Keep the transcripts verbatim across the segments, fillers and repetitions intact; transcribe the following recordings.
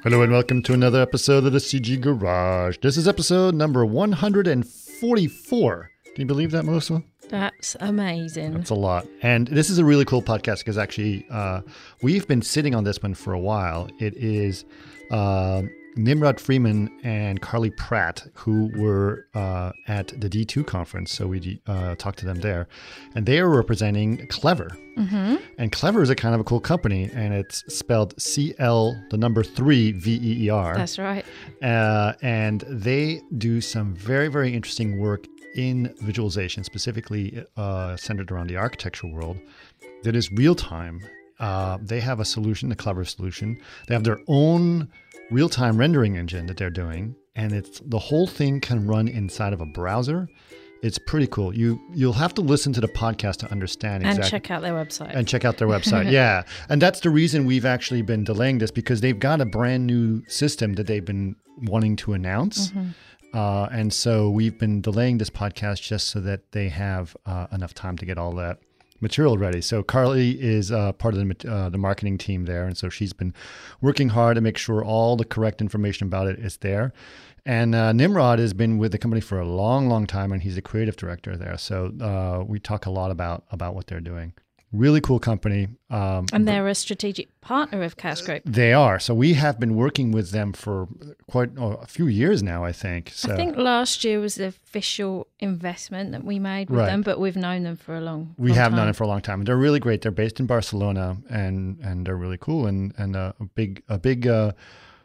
Hello and welcome to another episode of the C G Garage. This is episode number one hundred forty-four. Can you believe that, Melissa? That's amazing. That's a lot. And this is a really cool podcast because actually uh, we've been sitting on this one for a while. It is uh, Nimrod Freeman and Carly Pratt, who were uh, at the D two conference. So we uh, talked to them there. And they are representing Clever. Mm-hmm. And Clever is a kind of a cool company. And it's spelled C L, the number three, V E E R. That's right. Uh, and they do some very, very interesting work in visualization, specifically uh, centered around the architecture world, that is real time. Uh, they have a solution, the Clever solution. They have their own real-time rendering engine that they're doing, and it's the whole thing can run inside of a browser. It's pretty cool. You you'll have to listen to the podcast to understand exactly. And check out their website. And check out their website. Yeah, and that's the reason we've actually been delaying this, because they've got a brand new system that they've been wanting to announce. Mm-hmm. Uh, and so we've been delaying this podcast just so that they have uh, enough time to get all that material ready. So Carly is uh, part of the, uh, the marketing team there. And so she's been working hard to make sure all the correct information about it is there. And uh, Nimrod has been with the company for a long, long time, and he's the creative director there. So uh, we talk a lot about, about what they're doing. Really cool company. Um, and they're a strategic partner of Chaos Group. They are. So we have been working with them for quite oh, a few years now, I think. So, I think last year was the official investment that we made with right. them, but we've known them for a long, we long have time. known them for a long time. They're really great. They're based in Barcelona, and and they're really cool, and and uh, a big a big. Uh,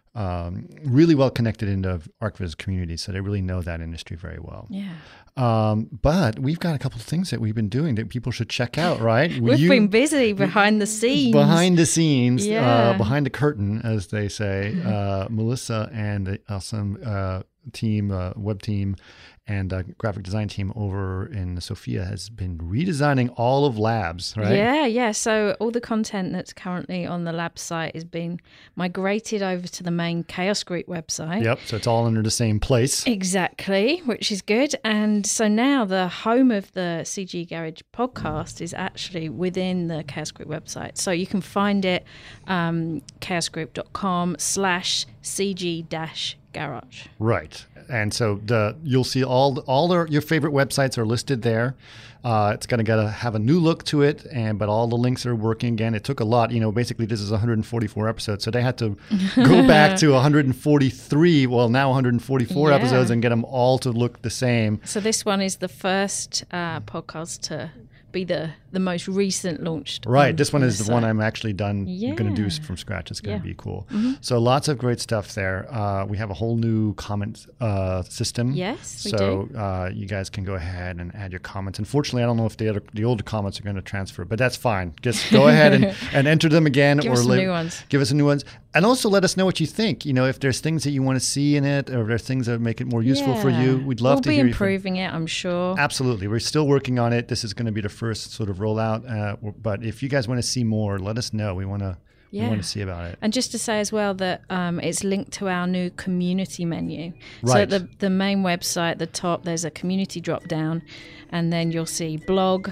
Um, really well connected in the ArcViz community, so they really know that industry very well. Yeah. Um, but we've got a couple of things that we've been doing that people should check out, right? We've you, been busy behind the scenes. Behind the scenes, yeah. uh, behind the curtain, as they say. Uh, Melissa and the awesome uh, team, uh, web team, and uh, graphic design team over in Sofia has been redesigning all of Labs, right? Yeah, yeah. So all the content that's currently on the Labs site is being migrated over to the main Chaos Group website. Yep, so it's all under the same place. Exactly, which is good. And so now the home of the C G Garage podcast is actually within the Chaos Group website. So you can find it um, chaosgroup.com slash CG dash garage. Right. And so the you'll see all all their, your favorite websites are listed there. Uh, it's going to gotta have a new look to it, and but all the links are working again. It took a lot. You know, basically this is one hundred forty-four episodes, so they had to go back to one hundred forty-three, well now one hundred forty-four yeah. episodes, and get them all to look the same. So this one is the first uh, podcast to be the, the most recent launched. Right. On, this one on is the site. one I'm actually done Yeah. going to do from scratch. It's going to Yeah. be cool. Mm-hmm. So lots of great stuff there. Uh, we have a whole new comment uh, system. Yes, we so, do. Uh, you guys can go ahead and add your comments. Unfortunately, I don't know if the other, the older comments are going to transfer, but that's fine. Just go ahead and, and enter them again. Give or us some li- new ones. Give us some new ones. And also let us know what you think. You know, if there's things that you want to see in it, or if there's things that make it more useful yeah. for you, we'd love we'll to be hear improving it, I'm sure. Absolutely. We're still working on it. This is going to be the first sort of rollout. Uh, but if you guys want to see more, let us know. We want to Yeah. we want to see about it. And just to say as well that um, it's linked to our new community menu. So Right. at the, the main website, at the top, there's a community drop down, and then you'll see blog,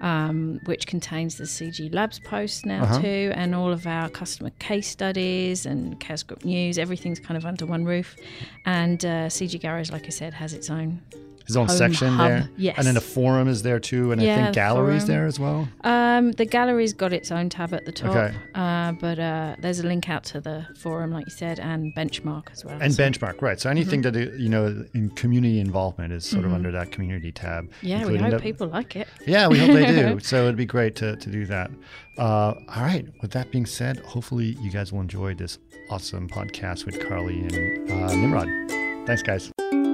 um, which contains the C G Labs posts now Uh-huh. too, and all of our customer case studies and Chaos Group news. Everything's kind of under one roof. And uh, C G Garage, like I said, has its own His own home section hub. there. Yes. And then the forum is there too. And I Yeah, think galleries forum. there as well. Um, the gallery's got its own tab at the top, Okay. uh, but uh, there's a link out to the forum, like you said, and Benchmark as well. And So- Benchmark, right. So anything Mm-hmm. that, you know, in community involvement is sort of under that community tab. Yeah, we including hope the- people like it. Yeah, we hope they do. So it'd be great to, to do that. Uh, all right. With that being said, hopefully you guys will enjoy this awesome podcast with Carly and uh, Nimrod. Thanks, guys.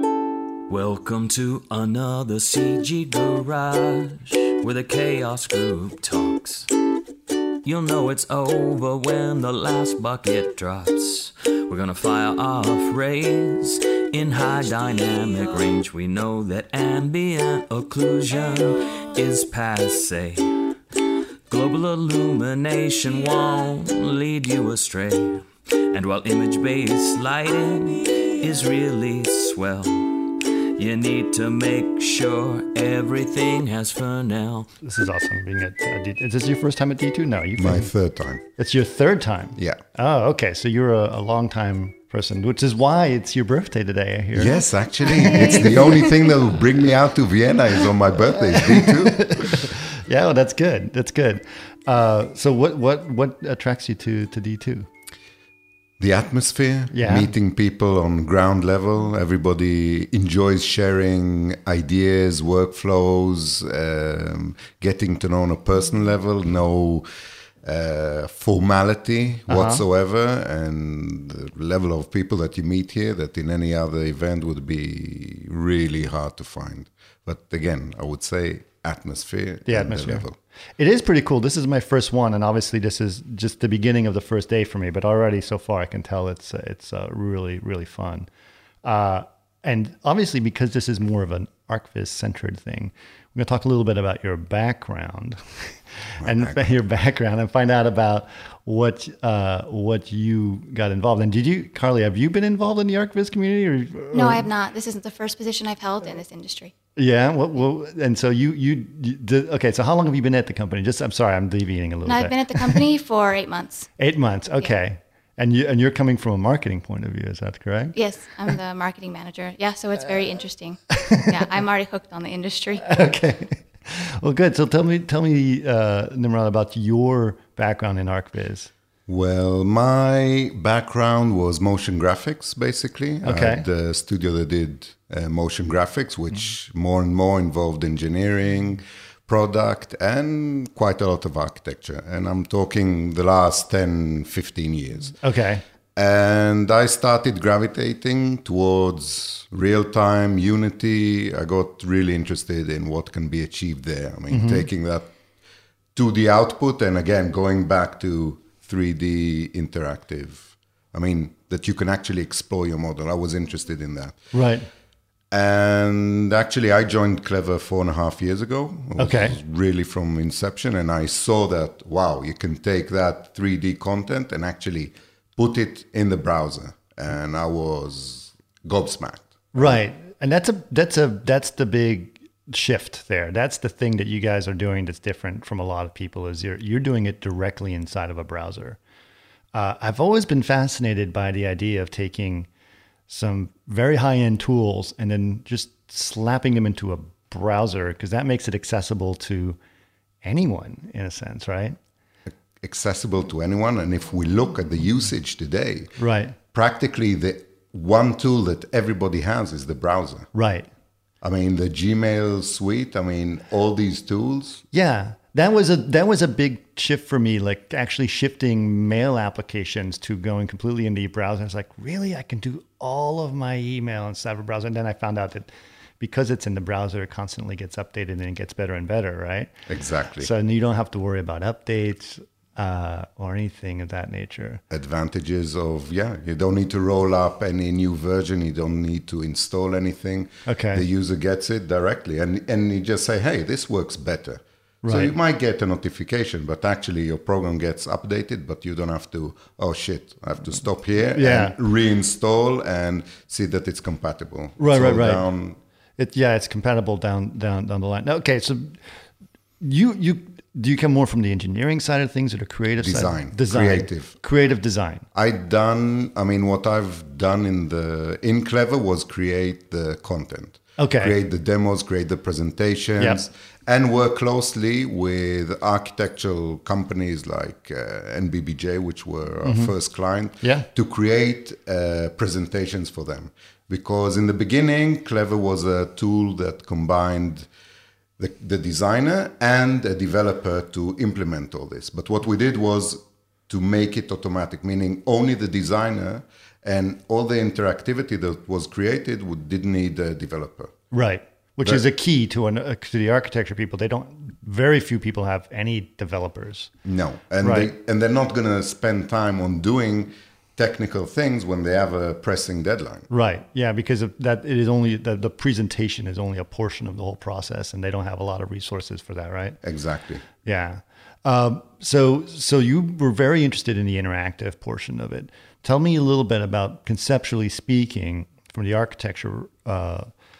Welcome to another C G Garage, where the Chaos Group talks. You'll know it's over when the last bucket drops. We're gonna fire off rays in high dynamic range. We know that ambient occlusion is passe. Global illumination won't lead you astray. And while image-based lighting is really swell, You need to make sure everything has for now. This is awesome being at uh, D two. Is this your first time at D two? No, you My third time. It's your third time? Yeah. Oh, okay. So you're a, a long time person, which is why it's your birthday today, I hear. Yes, actually. It's the only thing that will bring me out to Vienna is on my birthday, it's D two. Yeah, well, that's good. That's good. Uh, so what, what, what attracts you to, to D two? The atmosphere, Yeah. meeting people on ground level. Everybody enjoys sharing ideas, workflows, um, getting to know on a personal level, no uh, formality Uh-huh. whatsoever. And the level of people that you meet here that in any other event would be really hard to find. But again, I would say atmosphere. The and atmosphere. level. It is pretty cool. This is my first one, and obviously this is just the beginning of the first day for me. But already so far, I can tell it's uh, it's uh, really really fun. Uh, and obviously, because this is more of an ArcViz centered thing, we're going to talk a little bit about your background and background. your background, and find out about what uh, what you got involved in. Did you, Carly? Have you been involved in the ArcViz community? Or, No, or- I have not. This isn't the first position I've held in this industry. Yeah. What, what, and so you you, you did, okay. So how long have you been at the company? Just I'm sorry, I'm deviating a little No, bit. I've been at the company for eight months. Eight months. Okay. And you and you're coming from a marketing point of view. Is that correct? Yes, I'm the marketing manager. Yeah, so it's very interesting. Yeah, I'm already hooked on the industry. Okay. Well, good. So tell me, tell me, uh, Nimrod, about your background in ArcViz. Well, my background was motion graphics, basically. Okay. I had a studio that did uh, motion graphics, which more and more involved engineering, product, and quite a lot of architecture. And I'm talking the last ten, fifteen years. Okay. And I started gravitating towards real-time Unity. I got really interested in what can be achieved there. I mean, taking that to the output and again, going back to three D interactive. I mean, that you can actually explore your model. I was interested in that. Right. And actually, I joined Clever four and a half years ago. It was Okay. really from inception. And I saw that, wow, you can take that three D content and actually put it in the browser. And I was gobsmacked. Right. And that's a that's a that's the big shift there. That's the thing that you guys are doing that's different from a lot of people. Is you're you're doing it directly inside of a browser. Uh, I've always been fascinated by the idea of taking some very high-end tools and then just slapping them into a browser, because that makes it accessible to anyone in a sense, right? Accessible to anyone. And if we look at the usage today, Right. practically the one tool that everybody has is the browser. Right. I mean, the Gmail suite, I mean, all these tools. Yeah, that was a that was a big shift for me. Like actually shifting mail applications to going completely into the browser. I was like, really, I can do all of my email inside of a browser. And then I found out that because it's in the browser, it constantly gets updated and it gets better and better, right? Exactly. So you don't have to worry about updates uh, or anything of that nature. Advantages of, yeah, you don't need to roll up any new version. You don't need to install anything. Okay. The user gets it directly. And, and you just say, hey, this works better. So Right. you might get a notification, but actually your program gets updated, but you don't have to, oh shit, I have to stop here Yeah. and reinstall and see that it's compatible. Right, So right, right. Down, It yeah, it's compatible down down down the line. Okay, so you you do you come more from the engineering side of things or the creative Design, side? Design, creative. creative design. I done, I mean, what I've done in the in Clever was create the content. Okay. Create the demos, create the presentations, Yep. and work closely with architectural companies like uh, N B B J, which were our first client, Mm-hmm. Yeah. to create uh, presentations for them. Because in the beginning, Clever was a tool that combined the, the designer and a developer to implement all this. But what we did was to make it automatic, meaning only the designer and all the interactivity that was created would, didn't need a developer. Right. Which But- is a key to an uh, to the architecture people. They don't. Very few people have any developers. No, and Right. they and they're not going to spend time on doing technical things when they have a pressing deadline. Right. Yeah, because of that it is only the, the presentation is only a portion of the whole process, and they don't have a lot of resources for that. Right. Exactly. Yeah. Um, so so you were very interested in the interactive portion of it. Tell me a little bit about, conceptually speaking, from the architecture uh,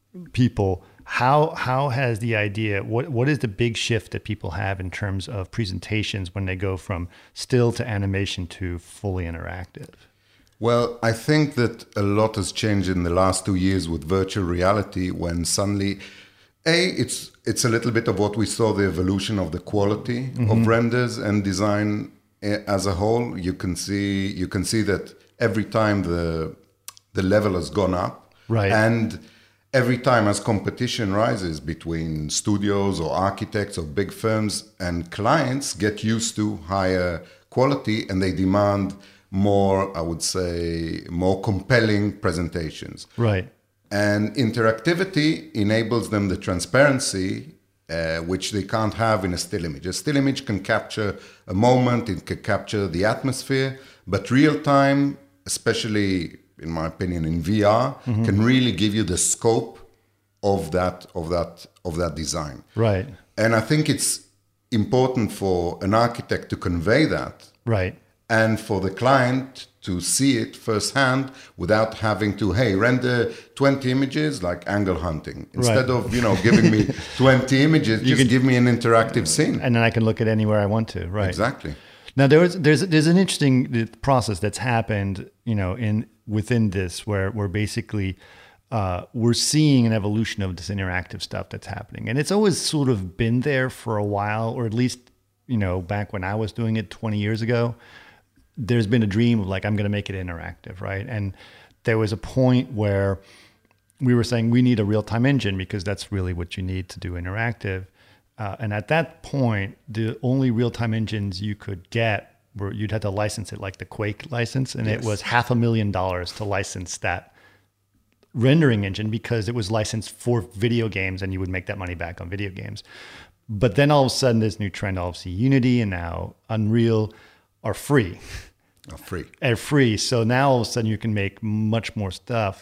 people, how how has the idea, what what is the big shift that people have in terms of presentations when they go from still to animation to fully interactive? Well, I think that a lot has changed in the last two years with virtual reality, when suddenly, A, it's it's a little bit of what we saw, the evolution of the quality mm-hmm. of renders and design as a whole. You can see you can see that every time the the level has gone up. Right. And every time as competition rises between studios or architects or big firms, and clients get used to higher quality, and they demand more, I would say, more compelling presentations. Right. And interactivity enables them the transparency, uh, which they can't have in a still image. A still image can capture a moment, it can capture the atmosphere, but real time, especially in my opinion in V R, mm-hmm. can really give you the scope of that of that of that design. Right. And I think it's important for an architect to convey that. Right. And for the client to see it firsthand without having to, hey, render twenty images like angle hunting. Instead right. of, you know, giving me twenty images, you just can give me an interactive scene. And then I can look at anywhere I want to. Right. Exactly. Now, there's there's there's an interesting process that's happened, you know, in within this where we're basically uh, we're seeing an evolution of this interactive stuff that's happening. And it's always sort of been there for a while, or at least, you know, back when I was doing it twenty years ago. There's been a dream of like, I'm going to make it interactive, right? And there was a point where we were saying we need a real-time engine because that's really what you need to do interactive. Uh, and at that point, the only real-time engines you could get were you'd have to license it, like the Quake license, and yes. it was half a million dollars to license that rendering engine because it was licensed for video games, and you would make that money back on video games. But then all of a sudden, this new trend, obviously, Unity and now Unreal are free. Are free. Are free. So now all of a sudden you can make much more stuff.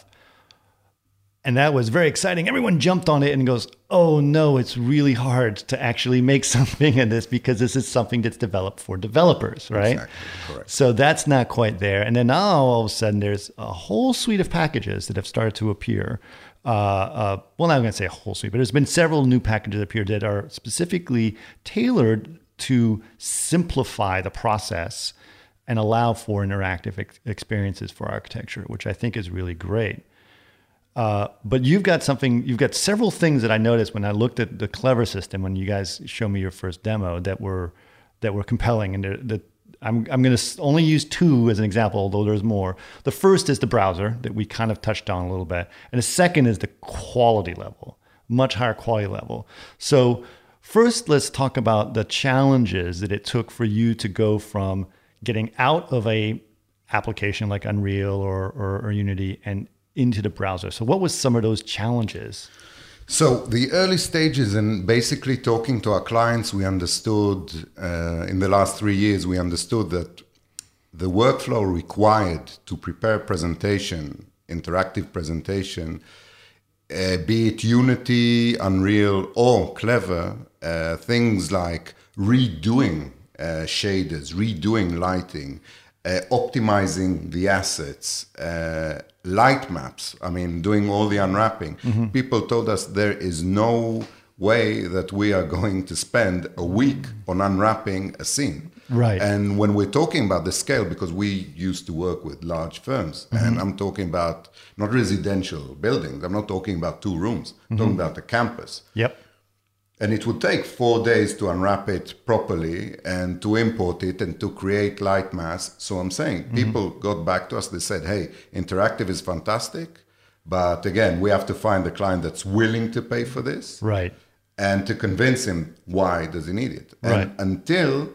And that was very exciting. Everyone jumped on it and goes, oh no, it's really hard to actually make something in this because this is something that's developed for developers, right? Exactly. Correct. So that's not quite there. And then now all of a sudden there's a whole suite of packages that have started to appear. Uh, uh, well, I'm not going to say a whole suite, but there's been several new packages appear that are specifically tailored to simplify the process and allow for interactive ex- experiences for architecture, which I think is really great. Uh, but you've got something, you've got several things that I noticed when I looked at the Clever system, when you guys showed me your first demo, that were that were compelling. And that I'm I'm going to only use two as an example, although there's more. The first is the browser that we kind of touched on a little bit, and the second is the quality level, much higher quality level. So first, let's talk about the challenges that it took for you to go from getting out of a application like Unreal or, or, or Unity and into the browser. So what was some of those challenges? So the early stages, and basically talking to our clients, we understood uh, in the last three years, we understood that the workflow required to prepare presentation, interactive presentation, uh, be it Unity, Unreal, or Clever, uh, things like redoing Uh, shaders, redoing lighting, uh, optimizing the assets, uh, light maps, I mean, doing all the unwrapping. Mm-hmm. People told us there is no way that we are going to spend a week on unwrapping a scene. Right. And when we're talking about the scale, because we used to work with large firms, mm-hmm. and I'm talking about not residential buildings, I'm not talking about two rooms, I'm mm-hmm. talking about a campus. Yep. And it would take four days to unwrap it properly and to import it and to create light mass. So I'm saying mm-hmm. people got back to us. They said, hey, interactive is fantastic. But again, we have to find a client that's willing to pay for this. Right. And to convince him why does he need it. And right. until,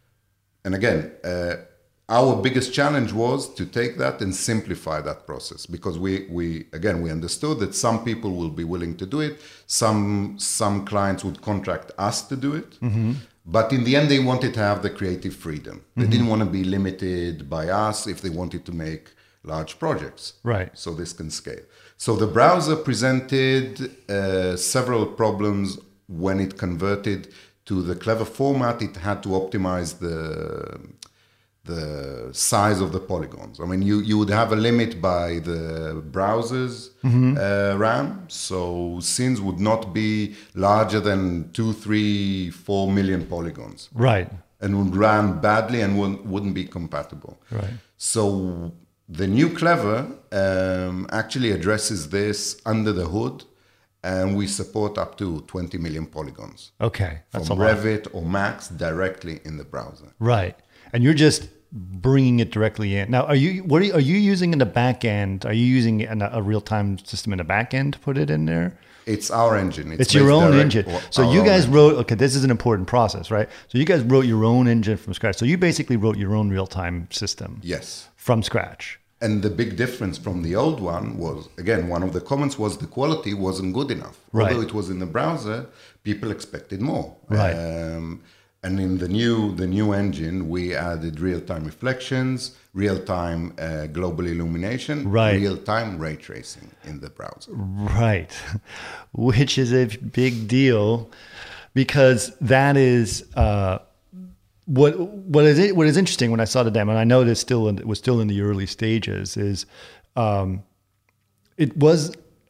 and again, uh, our biggest challenge was to take that and simplify that process, because we, we again, we understood that some people will be willing to do it. Some, some clients would contract us to do it. Mm-hmm. But in the end, they wanted to have the creative freedom. They mm-hmm. didn't want to be limited by us if they wanted to make large projects. Right. So this can scale. So the browser presented uh, several problems when it converted to the Clever format. It had to optimize the the size of the polygons. I mean, you, you would have a limit by the browser's mm-hmm. uh, RAM, so scenes would not be larger than two, three, four million polygons. Right. And would run badly and wouldn't, wouldn't be compatible. Right. So the new Clever um, actually addresses this under the hood, and we support up to twenty million polygons. Okay, that's from a lot. Revit or Max directly in the browser. Right, and you're just bringing it directly in. Now, are you what are you, are you using in the back end? Are you using an, a real time system in the back end to put it in there? It's our engine. It's, it's your own engine. So you guys engine. wrote. Okay, this is an important process, right? So you guys wrote your own engine from scratch. So you basically wrote your own real time system. Yes, from scratch. And the big difference from the old one was, again, one of the comments was the quality wasn't good enough. Right. Although it was in the browser, people expected more. Right. Um, and in the new the new engine, we added real-time reflections, real-time uh, global illumination, right. real-time ray tracing in the browser. Right. Which is a big deal because that is... Uh, What what is it, what is interesting when I saw the demo, and I know this still in, it was still in the early stages, is um, it was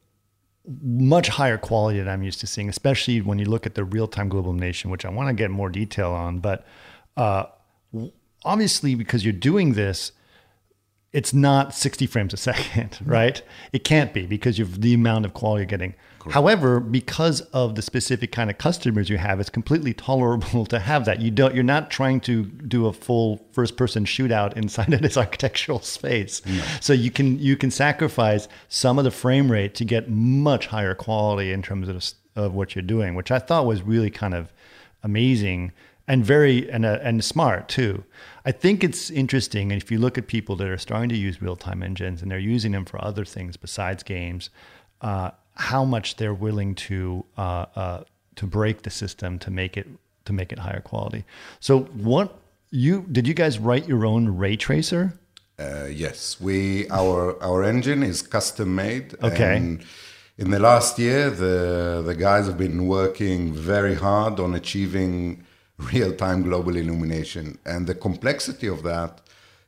much higher quality than I'm used to seeing, especially when you look at the real-time global illumination, which I want to get more detail on. But uh, obviously, because you're doing this, it's not sixty frames a second, right? It can't be because of the amount of quality you're getting. Correct. However, because of the specific kind of customers you have, it's completely tolerable to have that. You don't, you're not trying to do a full first-person shootout inside of this architectural space. No. So you can you can sacrifice some of the frame rate to get much higher quality in terms of of what you're doing, which I thought was really kind of amazing. And very and uh, and smart too. I think it's interesting, and if you look at people that are starting to use real-time engines and they're using them for other things besides games, uh, how much they're willing to uh, uh, to break the system to make it to make it higher quality. So, what you did? You guys write your own ray tracer? Uh, yes, we our our engine is custom made. Okay. And in the last year, the the guys have been working very hard on achieving real-time global illumination. And the complexity of that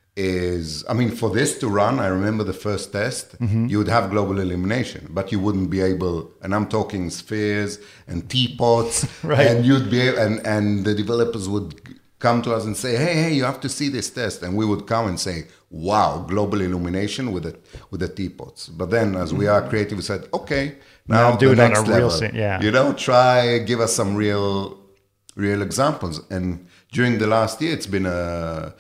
is, I mean, for this to run, I remember the first test, mm-hmm. you would have global illumination, but you wouldn't be able, and I'm talking spheres and teapots, right. and you'd be, and, and the developers would come to us and say, hey, hey, you have to see this test. And we would come and say, wow, global illumination with the, with the teapots. But then as we are creative, we said, okay, now, now do it on a level, real scene. Yeah. You know, try, give us some real... real examples. And during the last year, it's been a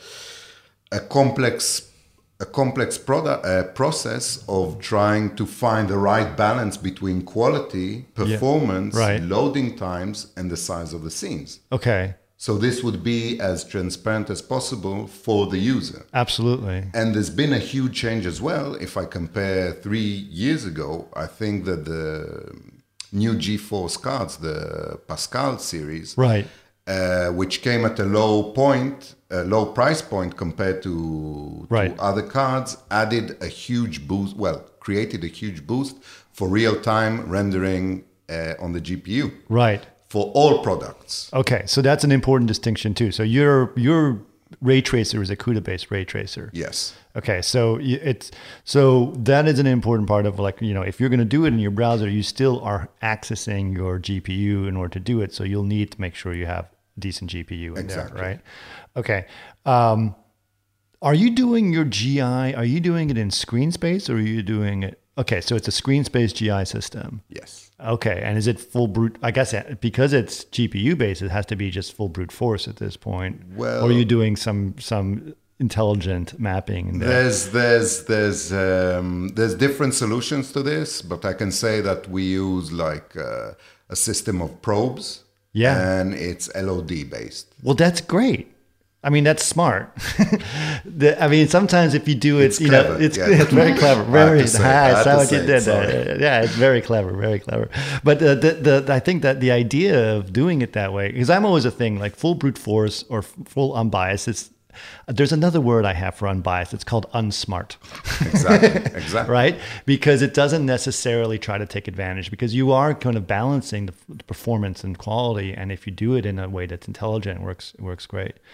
a complex a complex product uh, process of trying to find the right balance between quality, performance, yeah. right. loading times, and the size of the scenes. Okay. So this would be as transparent as possible for the user. Absolutely. And there's been a huge change as well. If I compare three years ago, I think that the new GeForce cards, the Pascal series, right, uh, which came at a low point, a low price point compared to, right. to other cards, added a huge boost. Well, created a huge boost for real-time rendering uh, on the G P U. Right. For all products. Okay, so that's an important distinction too. So your your ray tracer is a CUDA-based ray tracer. Yes. Okay, so it's so that is an important part of, like, you know, if you're going to do it in your browser, you still are accessing your G P U in order to do it. So you'll need to make sure you have decent G P U in exactly. there, right? Okay. Um, are you doing your G I? Are you doing it in screen space, or are you doing it? Okay, so it's a screen space G I system. Yes. Okay, and is it full brute? I guess because it's G P U based, it has to be just full brute force at this point. Well, or are you doing some some intelligent mapping in there? There's there's there's um, there's different solutions to this, but I can say that we use like uh, a system of probes. Yeah, and it's L O D based. Well, that's great. I mean, that's smart. the, I mean, sometimes if you do it, it's you clever, know, it's, yeah. it's very clever. Very say, high. That's what you did. It, yeah, it's very clever, very clever. But uh, the, the, I think that the idea of doing it that way, because I'm always a thing like full brute force or f- full unbiased. It's, there's another word I have for unbiased. It's called unsmart. Exactly. Exactly. Right? Because it doesn't necessarily try to take advantage, because you are kind of balancing the, the performance and quality. And if you do it in a way that's intelligent, it works, it works great.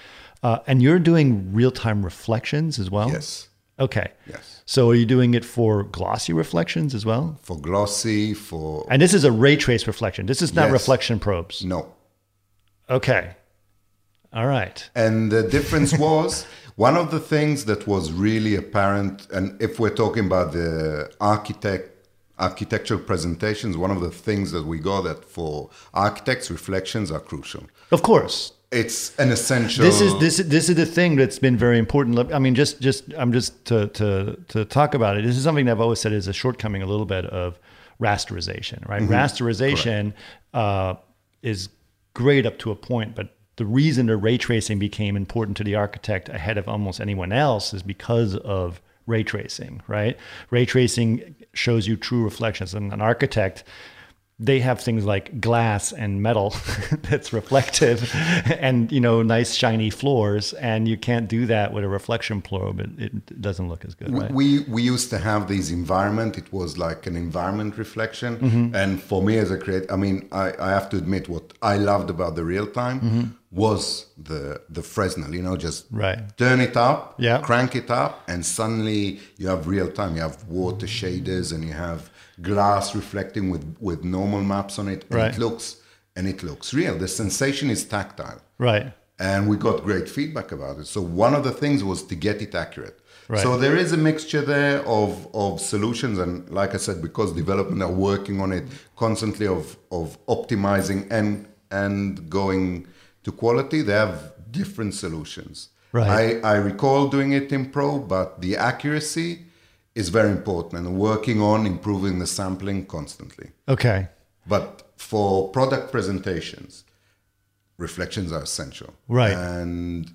Uh, and you're doing real-time reflections as well? Yes. Okay. Yes. So are you doing it for glossy reflections as well? For glossy, for... And this is a ray trace reflection. This is not Yes. reflection probes. No. Okay. All right. And the difference was, one of the things that was really apparent, and if we're talking about the architect, architectural presentations, one of the things that we got that for architects, reflections are crucial. Of course. It's an essential... This is this this is the thing that's been very important. I mean, just just I'm just to to to talk about it. This is something that I've always said is a shortcoming a little bit of rasterization, right? Mm-hmm. Rasterization uh, is great up to a point, but the reason the ray tracing became important to the architect ahead of almost anyone else is because of ray tracing, right? Ray tracing shows you true reflections, and an architect, they have things like glass and metal that's reflective and, you know, nice shiny floors, and you can't do that with a reflection probe. It, it doesn't look as good, right? We we used to have these environment. It was like an environment reflection. Mm-hmm. And for me as a creator, I mean, I, I have to admit what I loved about the real time mm-hmm. was the the Fresnel, you know, just right. turn it up, yeah. crank it up, and suddenly you have real time. You have water shaders and you have glass reflecting with, with normal maps on it. And right. it looks and it looks real. The sensation is tactile. Right. And we got great feedback about it. So one of the things was to get it accurate. Right. So there is a mixture there of, of solutions. And like I said, because development are working on it constantly of, of optimizing and and going to quality, they have different solutions. Right. I, I recall doing it in Pro, but the accuracy is very important and working on improving the sampling constantly. Okay. But for product presentations, reflections are essential. Right. And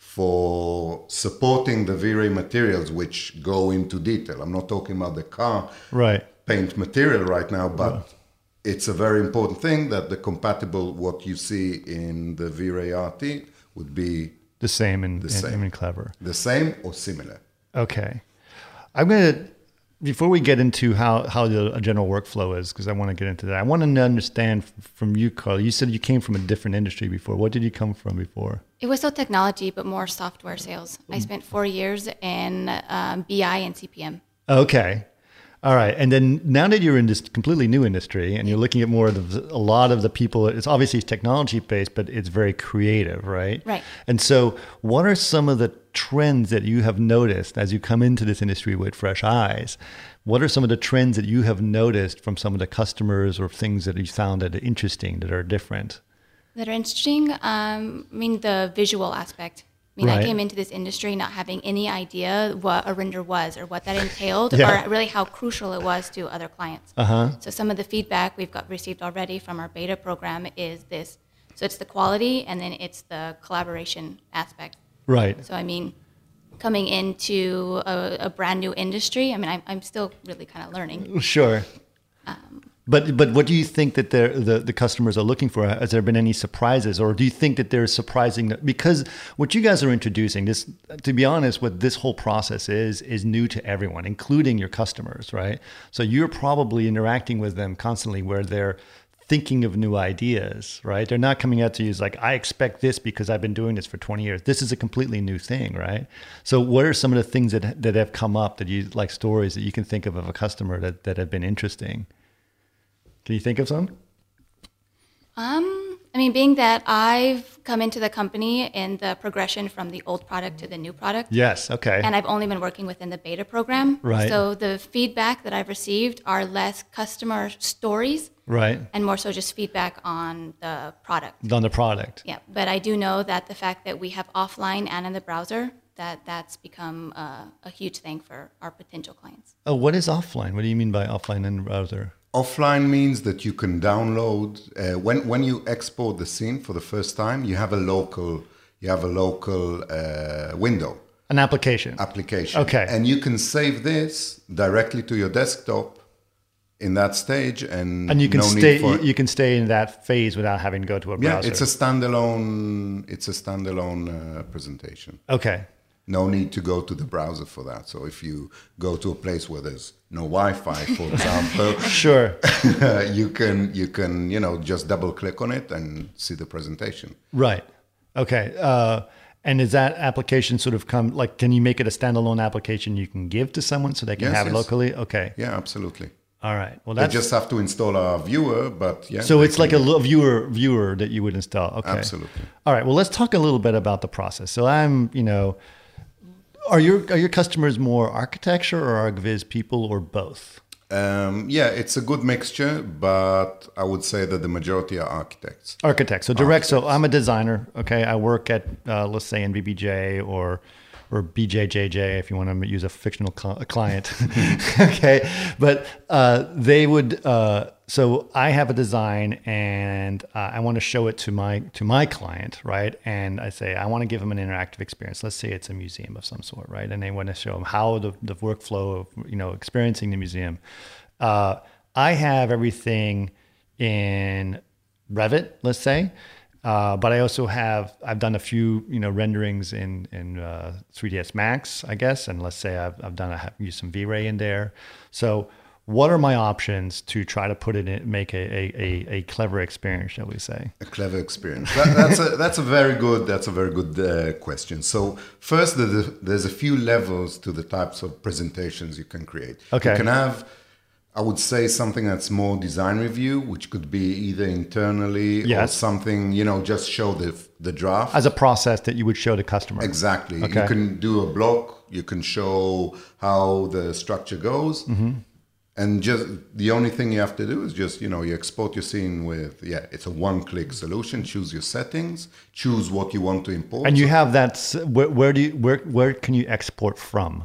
for supporting the V-Ray materials, which go into detail, I'm not talking about the car right. paint material right now, but yeah. it's a very important thing that the compatible, what you see in the V-Ray R T would be the same in, the in, same. in Clever. The same or similar. Okay. I'm going to, before we get into how, how the a general workflow is, because I want to get into that, I want to understand from you, Carl. You said you came from a different industry before. What did you come from before? It was still technology, but more software sales. I spent four years in um, B I and C P M. Okay. All right. And then now that you're in this completely new industry and you're looking at more of the, a lot of the people, it's obviously technology based, but it's very creative, right? Right. And so what are some of the trends that you have noticed as you come into this industry with fresh eyes? What are some of the trends that you have noticed from some of the customers or things that you found that are interesting, that are different? That are interesting? Um, I mean, the visual aspect. I mean, right. I came into this industry not having any idea what a render was or what that entailed yeah. or really how crucial it was to other clients. Uh-huh. So some of the feedback we've got received already from our beta program is this. So it's the quality and then it's the collaboration aspect. Right. So, I mean, coming into a, a brand new industry, I mean, I'm, I'm still really kind of learning. Sure. Um, But but what do you think that the the customers are looking for? Has there been any surprises, or do you think that there's surprising? Because what you guys are introducing, this, to be honest, what this whole process is is new to everyone, including your customers, right? So you're probably interacting with them constantly, where they're thinking of new ideas, right? They're not coming out to you as like, I expect this because I've been doing this for twenty years. This is a completely new thing, right? So what are some of the things that that have come up that you like, stories that you can think of of a customer that that have been interesting? Can you think of some? Um, I mean, being that I've come into the company in the progression from the old product to the new product. Yes, okay. And I've only been working within the beta program. Right. So the feedback that I've received are less customer stories. Right. And more so just feedback on the product. On the product. Yeah, but I do know that the fact that we have offline and in the browser, that that's become uh, a huge thing for our potential clients. Oh, what is offline? What do you mean by offline in the browser? Offline means that you can download uh, when when you export the scene for the first time. You have a local you have a local uh, window, an application. Application. Okay, and you can save this directly to your desktop in that stage, and and you can no stay need for, you can stay in that phase without having to go to a browser. Yeah, it's a standalone it's a standalone uh, presentation. Okay. No need to go to the browser for that. So if you go to a place where there's no Wi-Fi, for example, sure, you can you can you know just double click on it and see the presentation. Right. Okay. Uh, And is that application sort of come, like, can you make it a standalone application you can give to someone so they can Yes, have yes. it locally? Okay. Yeah, absolutely. All right. Well, They that's just have to install a viewer, but yeah. so they it's can- like a little viewer viewer that you would install. Okay. Absolutely. All right. Well, let's talk a little bit about the process. So I'm, you know, are your are your customers more architecture or ArcViz people or both? Um, yeah, it's a good mixture, but I would say that the majority are architects. Architects. So direct. So I'm a designer. Okay. I work at uh, let's say N B B J or or B J J J if you want to use a fictional cl- client. Okay. But uh, they would. Uh, so I have a design and uh, I want to show it to my to my client, right? And I say I want to give them an interactive experience. Let's say it's a museum of some sort, right? And they want to show them how the, the workflow of you know experiencing the museum. Uh, I have everything in Revit, let's say. Uh, but I also have, I've done a few, you know, renderings in, in uh, three D S Max, I guess. And let's say I've, I've done, I have used some V-Ray in there. So what are my options to try to put it in, make a, a, a, a clever experience, shall we say? A clever experience. That, that's a that's a very good that's a very good uh, question. So first, there's a, there's a few levels to the types of presentations you can create. Okay. You can have, I would say, something that's more design review, which could be either internally or Yes. something, you know, just show the the draft. As a process that you would show the customer. Exactly. Okay. You can do a block. You can show how the structure goes. Mm-hmm. And just the only thing you have to do is just, you know, you export your scene with, yeah, it's a one-click solution. Choose your settings. Choose what you want to import. And you have that, s- where, where do you, where, where can you export from?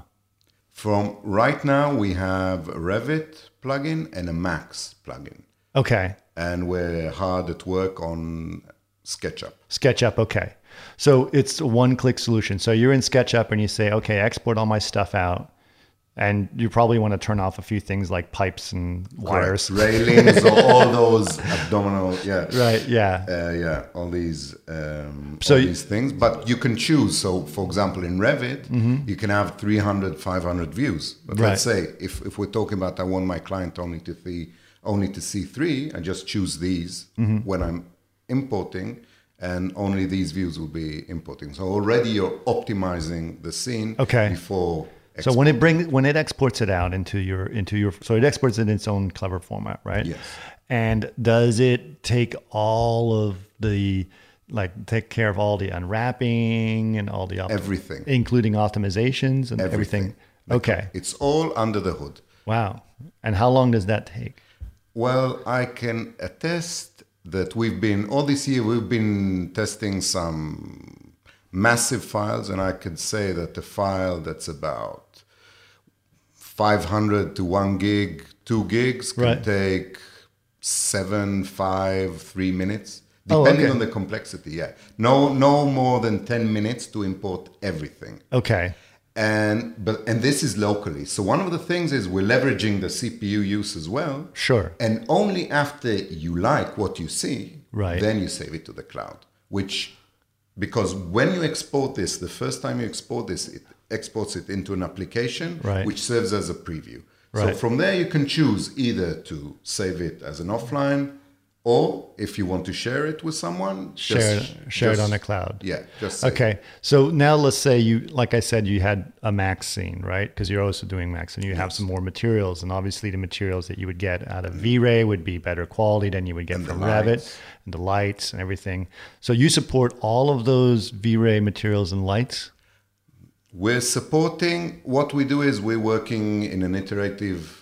From right now, we have a Revit plugin and a Max plugin. Okay. And we're hard at work on SketchUp. SketchUp, okay. So it's a one-click solution. So you're in SketchUp and you say, okay, export all my stuff out. And you probably want to turn off a few things like pipes and wires. Correct. Railings or all those abdominal, yeah. Right, yeah. Uh, yeah, all these um, So all you- these things. But you can choose. So, for example, in Revit, you can have three hundred, five hundred views. But Right. let's say if, if we're talking about I want my client only to see only to see three, I just choose these Mm-hmm. when I'm importing, and only these views will be importing. So already you're optimizing the scene Okay. before. So when it brings when it exports it out into your into your so it exports it in its own clever format, right? Yes. And does it take all of the like take care of all the unwrapping and all the op- Everything. including optimizations and everything? Okay. It's all under the hood. Wow. And how long does that take? Well, I can attest that we've been, all this year, we've been testing some massive files, and I could say that a file that's about five hundred to one gig, two gigs, can Right. take seven, five, three minutes, Oh, depending okay. on the complexity. Yeah, no, no more than ten minutes to import everything. Okay. And but and this is locally. So one of the things is we're leveraging the C P U use as well. Sure. And only after you like what you see, Right. then you save it to the cloud. Which, because when you export this, the first time you export this, it exports it into an application, Right. which serves as a preview. So Right. from there, you can choose either to save it as an offline, or if you want to share it with someone, Share just, it, share it just- on the cloud. Yeah, just save it. Okay. So now let's say you, like I said, you had a Max scene, right? Because you're also doing Max and you have some more materials. And obviously the materials that you would get out of V-Ray would be better quality than you would get And the from Revit lights. and the lights and everything. So you support all of those V-Ray materials and lights? We're supporting, what we do is we're working in an iterative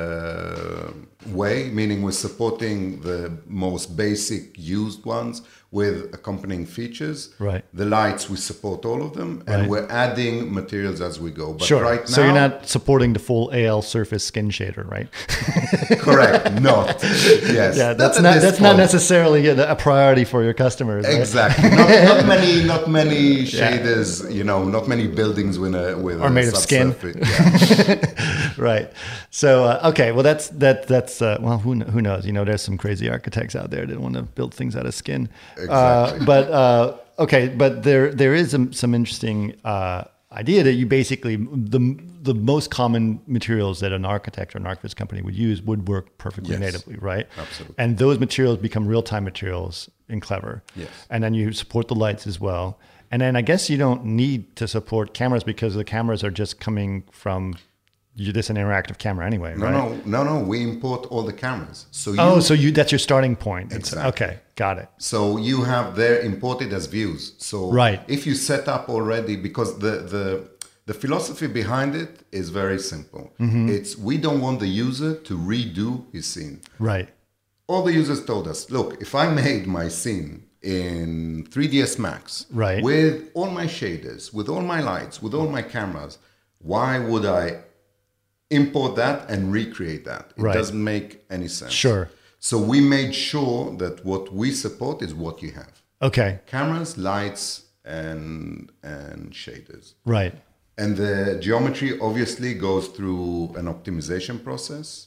uh, way, meaning we're supporting the most basic used ones with accompanying features. Right. The lights, we support all of them, and Right. we're adding materials as we go. But Sure. right now, So you're not supporting the full A L surface skin shader, right? correct, not. Yes. Yeah, that's at not this that's not point. necessarily a a priority for your customers. Right? Exactly. Not, not many, not many shaders. You know, not many buildings with a with Are a made of skin. subsurface- Yeah. Right. So uh, okay, well that's that that's uh, well who kn- who knows? You know, there's some crazy architects out there that want to build things out of skin. Exactly. Uh, but uh, okay, but there there is some, some interesting uh, idea that you basically the the most common materials that an architect or an archivist company would use would work perfectly Yes. natively, right? Absolutely. And those materials become real time materials in Clever. Yes. And then you support the lights as well. And then I guess you don't need to support cameras because the cameras are just coming from you, this an interactive camera anyway, No, right? no, no, no. We import all the cameras. So you, Oh, so you that's your starting point. It's- Exactly. Okay, got it. So you have there imported as views. So Right. if you set up already, because the the the philosophy behind it is very simple. Mm-hmm. It's we don't want the user to redo his scene. Right. All the users told us, look, if I made my scene in three D S Max Right. with all my shaders, with all my lights, with all my cameras, why would I import that and recreate that? It Right. doesn't make any sense. Sure. So we made sure that what we support is what you have. Okay. Cameras, lights, and and shaders. Right. And the geometry obviously goes through an optimization process,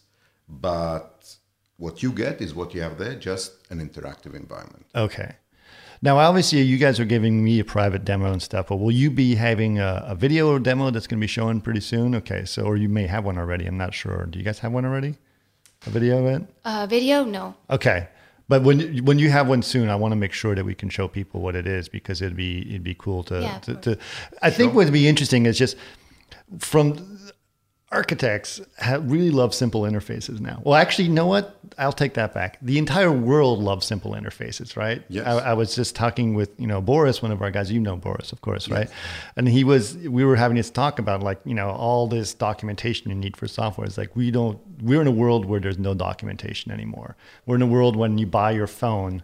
but what you get is what you have there, just an interactive environment. Okay. Now, obviously, you guys are giving me a private demo and stuff, but will you be having a, a video demo that's going to be showing pretty soon? Okay. So, or you may have one already. I'm not sure. Do you guys have one already? A video of it? Uh, video, no. Okay. But when when you have one soon, I want to make sure that we can show people what it is because it'd be it'd be cool to Yeah, of to, course. to. I think what'd be interesting is just from architects have really love simple interfaces now. Well, actually, you know what? I'll take that back. The entire world loves simple interfaces, right? Yes. I, I was just talking with, you know, Boris, one of our guys. You know Boris, of course, right? And he was, we were having this talk about like, you know, all this documentation you need for software. It's like we don't, we're in a world where there's no documentation anymore. We're in a world when you buy your phone,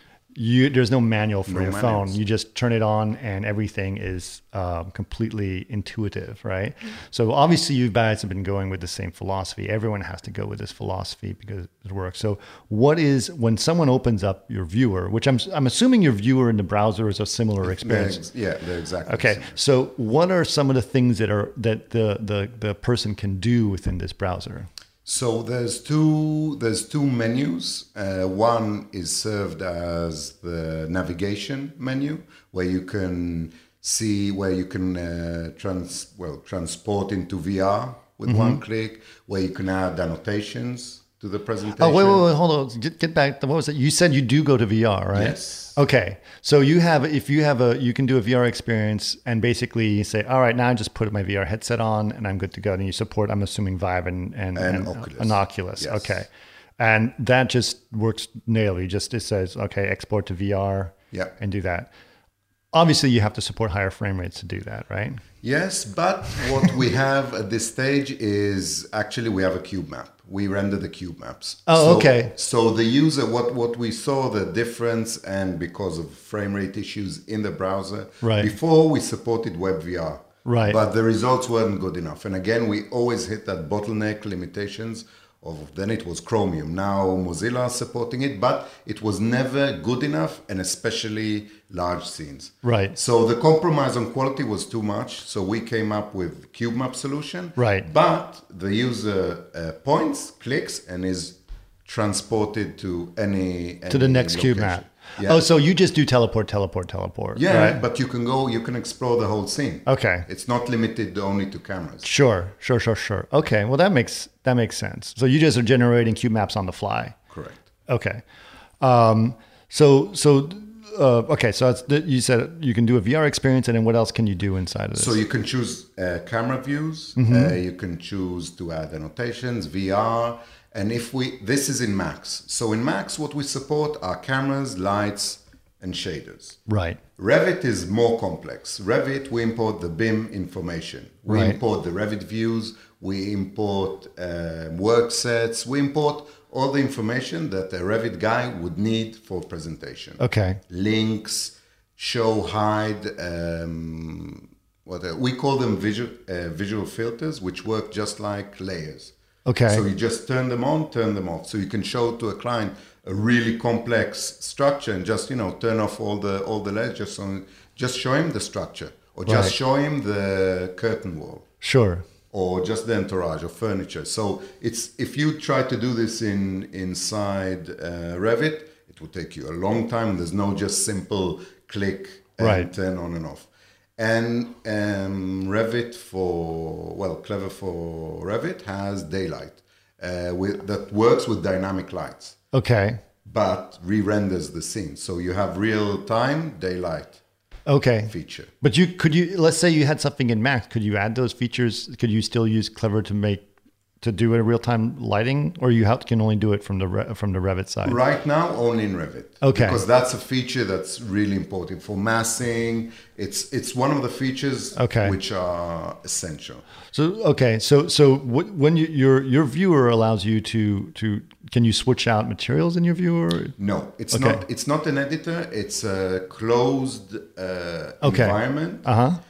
you there's no manual for No your manuals. phone. You just turn it on and everything is um, completely intuitive, right? So obviously you guys have been going with the same philosophy. Everyone has to go with this philosophy because it works. So what is, when someone opens up your viewer, which I'm, I'm assuming your viewer in the browser is a similar They're experience. ex- yeah, they're exactly Okay, the same. so what are some of the things that are that the, the, the person can do within this browser? So there's two there's two menus. Uh, one is served as the navigation menu, where you can see where you can uh, trans well transport into V R with one click, where you can add annotations to the presentation. Oh, wait, wait, wait, hold on. Get, get back. What was it? You said you do go to V R, right? Yes. Okay. So you have, if you have a, you can do a V R experience and basically say, all right, now I just put my V R headset on and I'm good to go. And you support, I'm assuming Vive and, and, And Oculus. An Oculus. Yes. Okay. And that just works nailily. Just, it says, okay, export to V R Yeah. and do that. Obviously you have to support higher frame rates to do that, right? Yes, but what we have at this stage is actually we have a cube map. We render the cube maps. Oh, So- okay. So the user, what, what we saw the difference, and because of frame rate issues in the browser, Right. before we supported WebVR. Right. But the results weren't good enough. And again, we always hit that bottleneck limitations of, then it was Chromium. Now Mozilla is supporting it, but it was never good enough, and especially large scenes. Right. So the compromise on quality was too much. So we came up with cube map solution. Right. But the user uh, points, clicks, and is transported to any, To the any next cube location. map. Yeah. Oh, so you just do teleport, teleport, teleport. Yeah, right? but you can go, you can explore the whole scene. Okay. It's not limited only to cameras. Sure, sure, sure, sure. Okay, well that makes that makes sense. So you just are generating cube maps on the fly. Correct. Okay, um, so so uh, okay, so it's, you said you can do a V R experience, and then what else can you do inside of this? So you can choose uh, camera views. Mm-hmm. Uh, you can choose to add annotations, V R, and if we this is in Max. So in Max, what we support are cameras, lights, and shaders. right, Revit is more complex. Revit, we import the B I M information. We Right. import the Revit views. We import um, work sets. We import all the information that a Revit guy would need for presentation. okay, Links, show, hide. Um, what uh, we call them visual uh, visual filters, which work just like layers. okay, So you just turn them on, turn them off. So you can show to a client a really complex structure and just, you know, turn off all the all the layers, just so, just show him the structure, or just Right. show him the curtain wall, sure, or just the entourage or furniture. So it's if you try to do this in inside uh, Revit, it will take you a long time. There's no just simple click and Right. turn on and off. And um, Revit for well, Clever for Revit has daylight uh, with, that works with dynamic lights, okay, but re-renders the scene. So you have real time daylight Okay. feature. But you could you let's say you had something in Max, could you add those features? Could you still use Clever to make to do a real time lighting, or you have, can only do it from the Re- from the Revit side? Right now, only in Revit. Okay. Because that's a feature that's really important for massing. It's it's one of the features Okay. which are essential. So okay, so so what, when you, your your viewer allows you to to can you switch out materials in your viewer? No, it's Okay. not. It's not an editor. It's a closed uh, Okay. environment. Uh huh.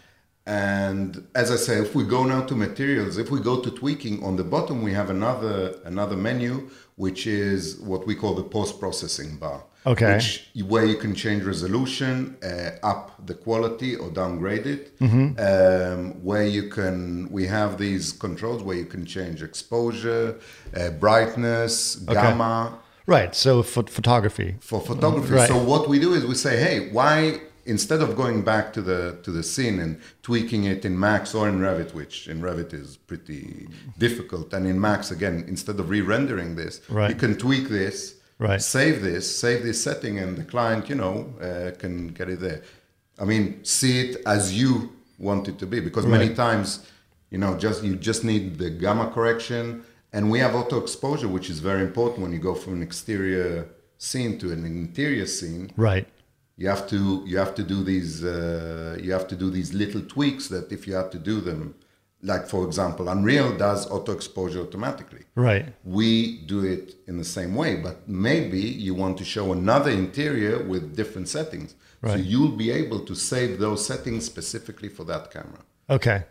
And as I say, if we go now to materials, if we go to tweaking, on the bottom we have another another menu, which is what we call the post-processing bar. Okay. Which, where you can change resolution, uh, up the quality or downgrade it. Mm-hmm. Um, where you can, we have these controls where you can change exposure, uh, brightness, gamma. Right. So for photography. For photography. Right. So what we do is we say, hey, why, instead of going back to the to the scene and tweaking it in Max or in Revit, which in Revit is pretty difficult, and in Max again, instead of re-rendering this, Right. you can tweak this, Right. save this, save this setting, and the client, you know, uh, can get it there. I mean, see it as you want it to be, because many Right. times, you know, just you just need the gamma correction, and we have auto exposure, which is very important when you go from an exterior scene to an interior scene. Right. You have to you have to do these uh, you have to do these little tweaks that if you have to do them, like for example, Unreal does auto exposure automatically. Right. We do it in the same way, but maybe you want to show another interior with different settings. So Right. you'll be able to save those settings specifically for that camera. Okay.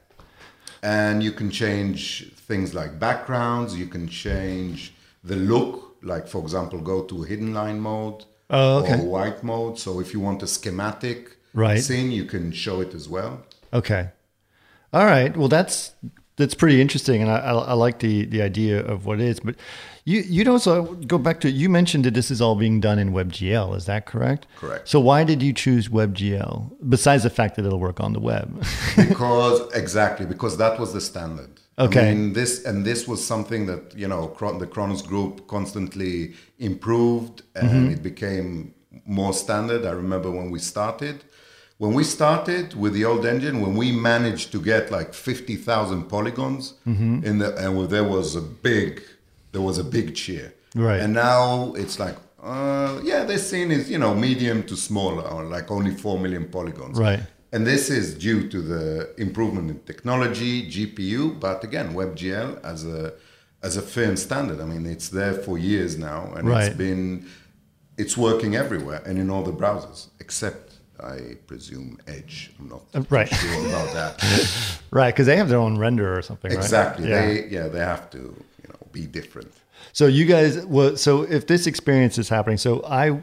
And you can change things like backgrounds, you can change the look, like for example, go to hidden line mode. Oh, okay. Or white mode. So if you want a schematic Right. scene, you can show it as well. Okay. All right. Well, that's that's pretty interesting, and I, I, I like the the idea of what it is. But you you'd also go back to, you mentioned that this is all being done in WebGL. Is that correct? Correct. So why did you choose WebGL besides the fact that it'll work on the web? Because exactly because that was the standard. Okay. I mean, this and this was something that you know Chron- the Kronos Group constantly improved, and Mm-hmm. it became more standard. I remember when we started. When we started with the old engine, when we managed to get like fifty thousand polygons Mm-hmm. in the, and there was a big, there was a big cheer. Right. And now it's like, uh, yeah, this scene is, you know, medium to small, or like only four million polygons. Right. And this is due to the improvement in technology, G P U, but again, WebGL as a as a firm standard. I mean, it's there for years now, and Right. it's been, it's working everywhere and in all the browsers, except I presume Edge. I'm not right. sure about that. Right, because they have their own render or something, right? Exactly. Yeah. They yeah they have to you know be different. So you guys, well, so if this experience is happening, so I,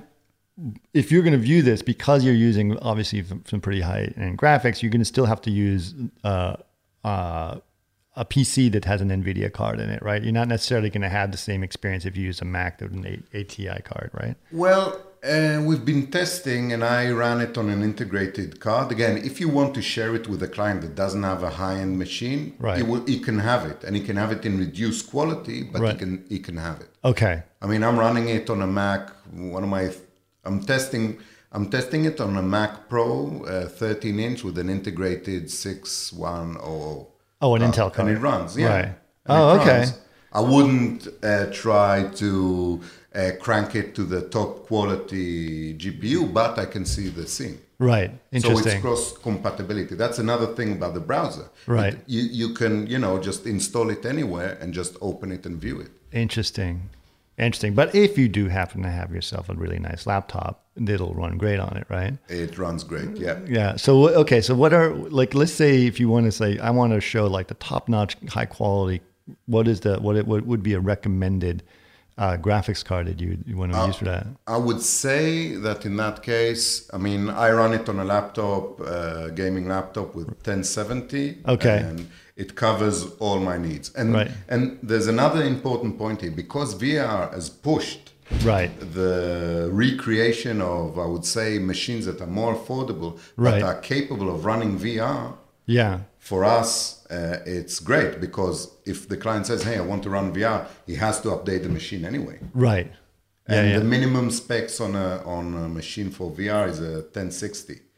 if you're going to view this, because you're using obviously some some pretty high end graphics, you're going to still have to use uh, uh, a P C that has an NVIDIA card in it, right? You're not necessarily going to have the same experience if you use a Mac with an A T I card, right? Well, uh, we've been testing, and I ran it on an integrated card. Again, if you want to share it with a client that doesn't have a high-end machine, Right. he, will, he can have it, and he can have it in reduced quality, but Right. he can he can have it. Okay. I mean, I'm running it on a Mac. One of my, I'm testing. I'm testing it on a Mac Pro, uh, thirteen inch with an integrated six one hundred. Oh, an Uh, Intel card. And it runs, yeah. Right. And Oh, it okay. runs. I wouldn't uh, try to uh, crank it to the top quality G P U, but I can see the scene. Right. So Interesting. it's cross compatibility. That's another thing about the browser. Right. It- you you can you know just install it anywhere and just open it and view it. Interesting. Interesting. But if you do happen to have yourself a really nice laptop, it'll run great on it, right? It runs great. Yeah. Yeah. So okay. So what are, like, let's say if you want to say, I want to show like the top notch, high quality. What is the what it what would be a recommended uh, graphics card that you you want to use for that? I would say that in that case, I mean, I run it on a laptop, uh, gaming laptop with ten seventy. Okay. And it covers all my needs. And Right. and there's another important point here, because V R has pushed Right. the recreation of, I would say, machines that are more affordable, Right. but are capable of running V R. Yeah. For us, uh, it's great, because if the client says, hey, I want to run V R, he has to update the machine anyway. Right. Yeah. And yeah. the minimum specs on a on a machine for V R is a ten sixty.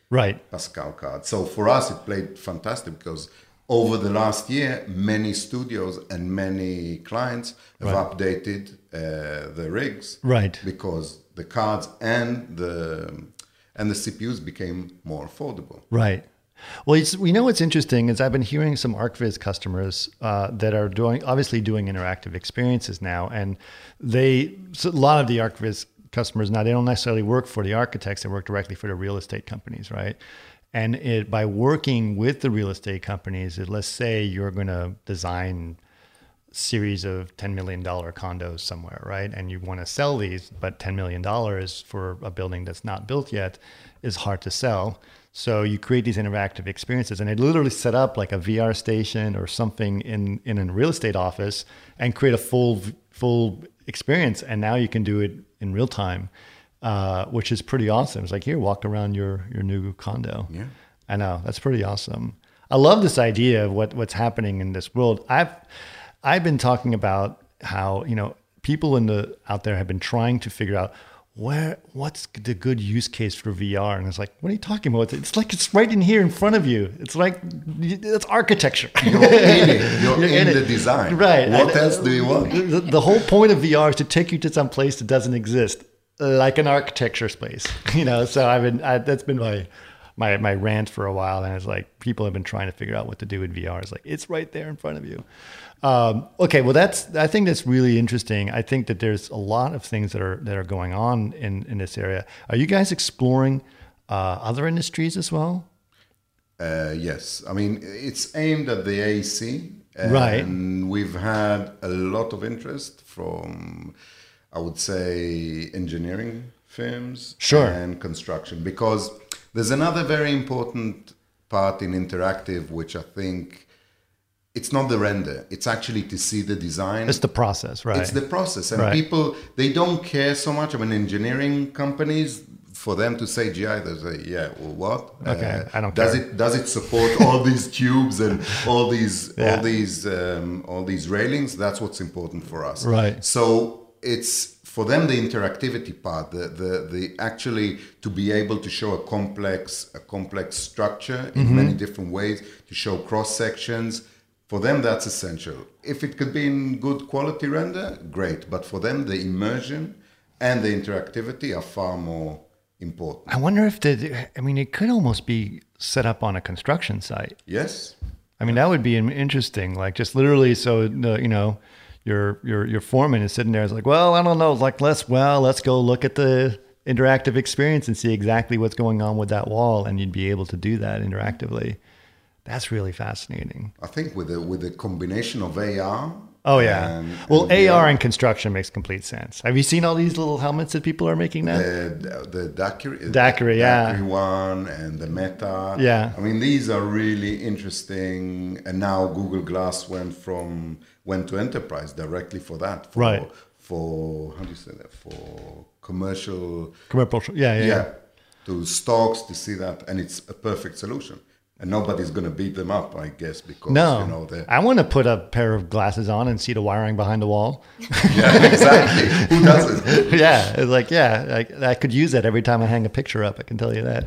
Right. Pascal card. So for us, it played fantastic because over the last year, many studios and many clients have Right. updated uh, the rigs, Right. because the cards and the and the C P Us became more affordable. Right. Well, it's, we know what's interesting is I've been hearing some ArcViz customers uh, that are doing, obviously doing interactive experiences now. And they, so a lot of the ArcViz customers now, they don't necessarily work for the architects, they work directly for the real estate companies, right? And it, by working with the real estate companies, it, let's say you're going to design a series of ten million dollars condos somewhere, right? And you want to sell these, but ten million dollars for a building that's not built yet is hard to sell. So you create these interactive experiences, and they literally set up like a V R station or something in, in a real estate office and create a full full experience. And now you can do it in real time, uh, which is pretty awesome. It's like, here, walk around your your new condo. Yeah, I know, that's pretty awesome. I love this idea of what what's happening in this world. I've I've been talking about how, you know, people in the out there have been trying to figure out where what's the good use case for V R, and it's like, what are you talking about? It's like it's right in here in front of you. It's like it's architecture. you're in it. You're, You're in, in the it. design. Right. What And, else do you want? The, the whole point of V R is to take you to some place that doesn't exist, like an architecture space. You know, so I've been I, that's been my my my rant for a while, and it's like people have been trying to figure out what to do with V R. It's like it's right there in front of you. Um, okay, well, that's I think that's really interesting. I think that there's a lot of things that are that are going on in in this area. Are you guys exploring uh, other industries as well? Uh, yes, I mean, it's aimed at the A E C, and Right. we've had a lot of interest from, I would say, engineering firms Sure. and construction, because there's another very important part in interactive, which I think it's not the render, it's actually to see the design. It's the process, right? It's the process, and Right. people, they don't care so much. I mean, engineering companies, for them to say G I, they say, yeah, well, what? Okay, I don't does care. it does it support all these tubes and all these Yeah. all these um, all these railings? That's what's important for us. Right. So it's for them the interactivity part, the the the actually to be able to show a complex a complex structure in Mm-hmm. many different ways, to show cross sections. For them, that's essential. If it could be in good quality render, great. But for them, the immersion and the interactivity are far more important. I wonder if the, I mean, it could almost be set up on a construction site. Yes? I mean, that would be interesting. Like just literally, so the, you know, your your your foreman is sitting there. It's like, well, I don't know. Like let's well, let's go look at the interactive experience and see exactly what's going on with that wall, and you'd be able to do that interactively. That's really fascinating. I think with the with the combination of A R. Oh yeah. and- well, and A R V R, and construction makes complete sense. Have you seen all these little helmets that people are making now? the the Daiquiri, Daiquiri, yeah. Daiquiri one and the Meta. Yeah. I mean, these are really interesting. And now Google Glass went from went to enterprise directly for that. For, Right. For how do you say that? For commercial. Commercial. Yeah, yeah. Yeah. yeah. To stocks to see that, and it's a perfect solution. And nobody's going to beat them up, I guess, because No, you know they're I want to put a pair of glasses on and see the wiring behind the wall. yeah, exactly. Who doesn't? Yeah, it's like yeah, I, I could use that every time I hang a picture up. I can tell you that.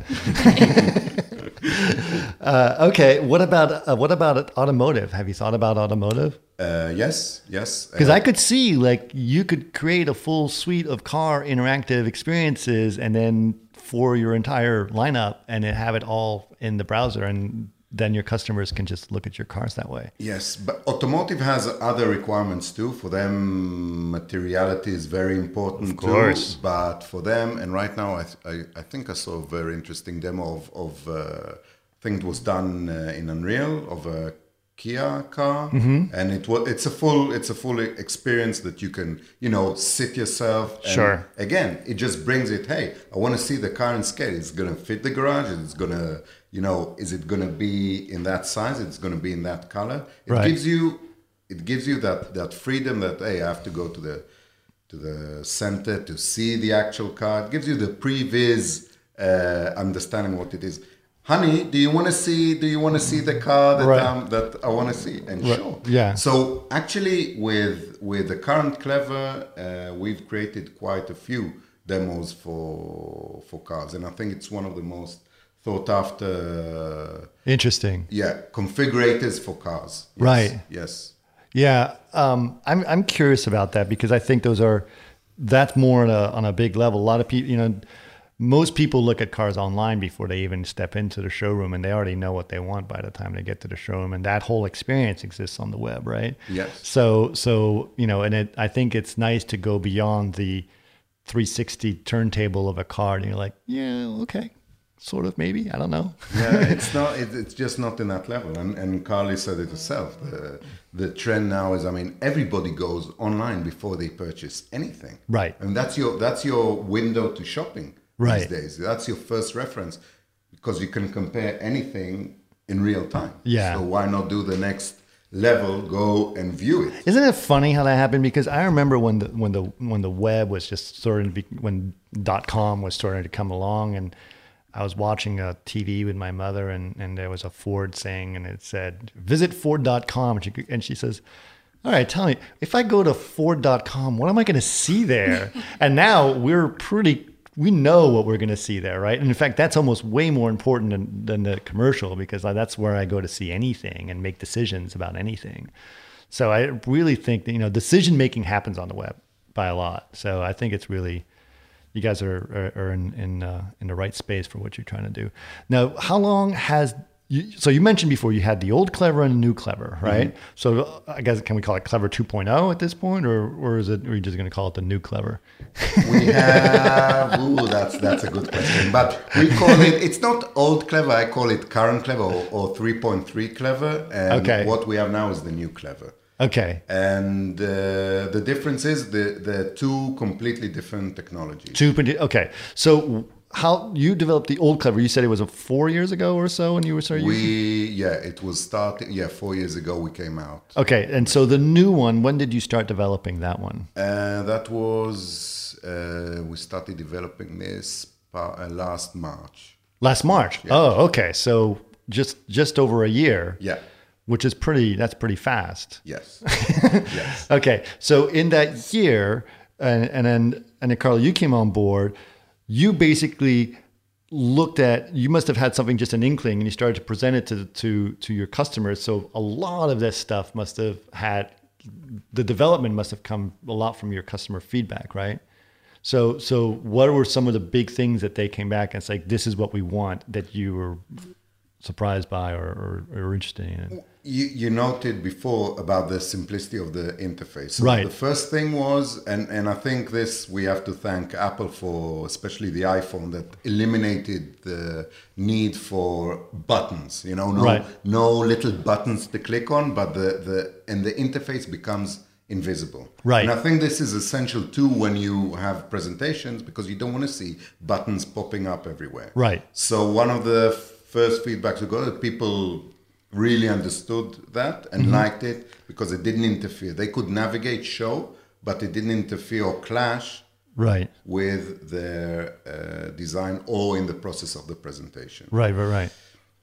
uh, okay, what about uh, what about automotive? Have you thought about automotive? Uh, yes, yes. Because Uh, I could see like you could create a full suite of car interactive experiences, and then for your entire lineup, and then have it all in the browser, and then your customers can just look at your cars that way. Yes, but automotive has other requirements too. For them, materiality is very important Of course. too. But for them, and right now, I, I, I think I saw a very interesting demo of, of uh, I think it was done uh, in Unreal of a Kia car, Mm-hmm. and it was it's a full it's a full experience that you can you know sit yourself. And Sure. Again, it just brings it. Hey, I want to see the car in scale. It's gonna fit the garage. It's gonna you know is it gonna be in that size? It's gonna be in that color. It Right. gives you it gives you that that freedom that hey, I have to go to the to the center to see the actual car. It gives you the previs uh, understanding what it is. Honey, do you want to see? Do you want to see the car that Right. um, that I want to see? And Right. sure, Yeah. So actually, with with the current Clever, uh, we've created quite a few demos for for cars, and I think it's one of the most thought after. Interesting. Yeah, configurators for cars. Yes, Right. Yes. Yeah, um, I'm I'm curious about that because I think those are that's more on a on a big level. A lot of people, you know, most people look at cars online before they even step into the showroom, and they already know what they want by the time they get to the showroom, and that whole experience exists on the web, right? Yes. So so you know, and it I think it's nice to go beyond the three sixty turntable of a car, and you're like, yeah, okay. Sort of, maybe. I don't know. Yeah, it's not. It, it's just not in that level. And and Carly said it herself. The the trend now is, I mean, everybody goes online before they purchase anything. Right. And that's your that's your window to shopping Right. these days. That's your first reference because you can compare anything in real time. Yeah. So why not do the next level? Go and view it. Isn't it funny how that happened? Because I remember when the when the when the web was just starting to be, when dot com was starting to come along, and I was watching a T V with my mother, and, and there was a Ford saying, and it said, visit Ford dot com. And she, and she says, all right, tell me, if I go to Ford dot com, what am I going to see there? And now we're pretty, we know what we're going to see there, right? And in fact, that's almost way more important than, than the commercial, because that's where I go to see anything and make decisions about anything. So I really think that, you know, decision-making happens on the web by a lot. So I think it's really... You guys are are, are in in, uh, in the right space for what you're trying to do. Now, how long has you? So you mentioned before you had the old Clever and the new Clever, right? Mm-hmm. So I guess can we call it Clever two point oh at this point, or or is it? Or are you just going to call it the new Clever? We have. Ooh, that's that's a good question. But we call it. It's not old Clever. I call it current Clever or, or three point three Clever. And okay. What we have now is the new Clever. Okay. And uh, the difference is the the two completely different technologies. Two. Okay. So how you developed the old Clever? You said it was a four years ago or so, when you were starting. We using? yeah, it was starting. Yeah, four years ago we came out. Okay, and so the new one. When did you start developing that one? Uh, that was uh, we started developing this par- uh, last March. Last March. Yeah. Oh, okay. So just just over a year. Yeah. Which is pretty, that's pretty fast. Yes. Yes. Okay. So in that year, and, and then, and then Carl, you came on board, you basically looked at, you must have had something, just an inkling, and you started to present it to, to, to your customers. So a lot of this stuff must have had, the development must have come a lot from your customer feedback, right? So, so what were some of the big things that they came back and it's like, this is what we want, that you were surprised by or, or, or interested in? You, you noted before about the simplicity of the interface. So right. The first thing was, and, and I think this we have to thank Apple for, especially the iPhone, that eliminated the need for buttons. You know, no right. no little buttons to click on, but the, the and the interface becomes invisible. Right. And I think this is essential too when you have presentations, because you don't want to see buttons popping up everywhere. Right. So one of the first feedbacks we got, that people really understood that and mm-hmm. liked it because it didn't interfere. They could navigate show, but it didn't interfere or clash right. with their uh, design or in the process of the presentation. Right, right, right.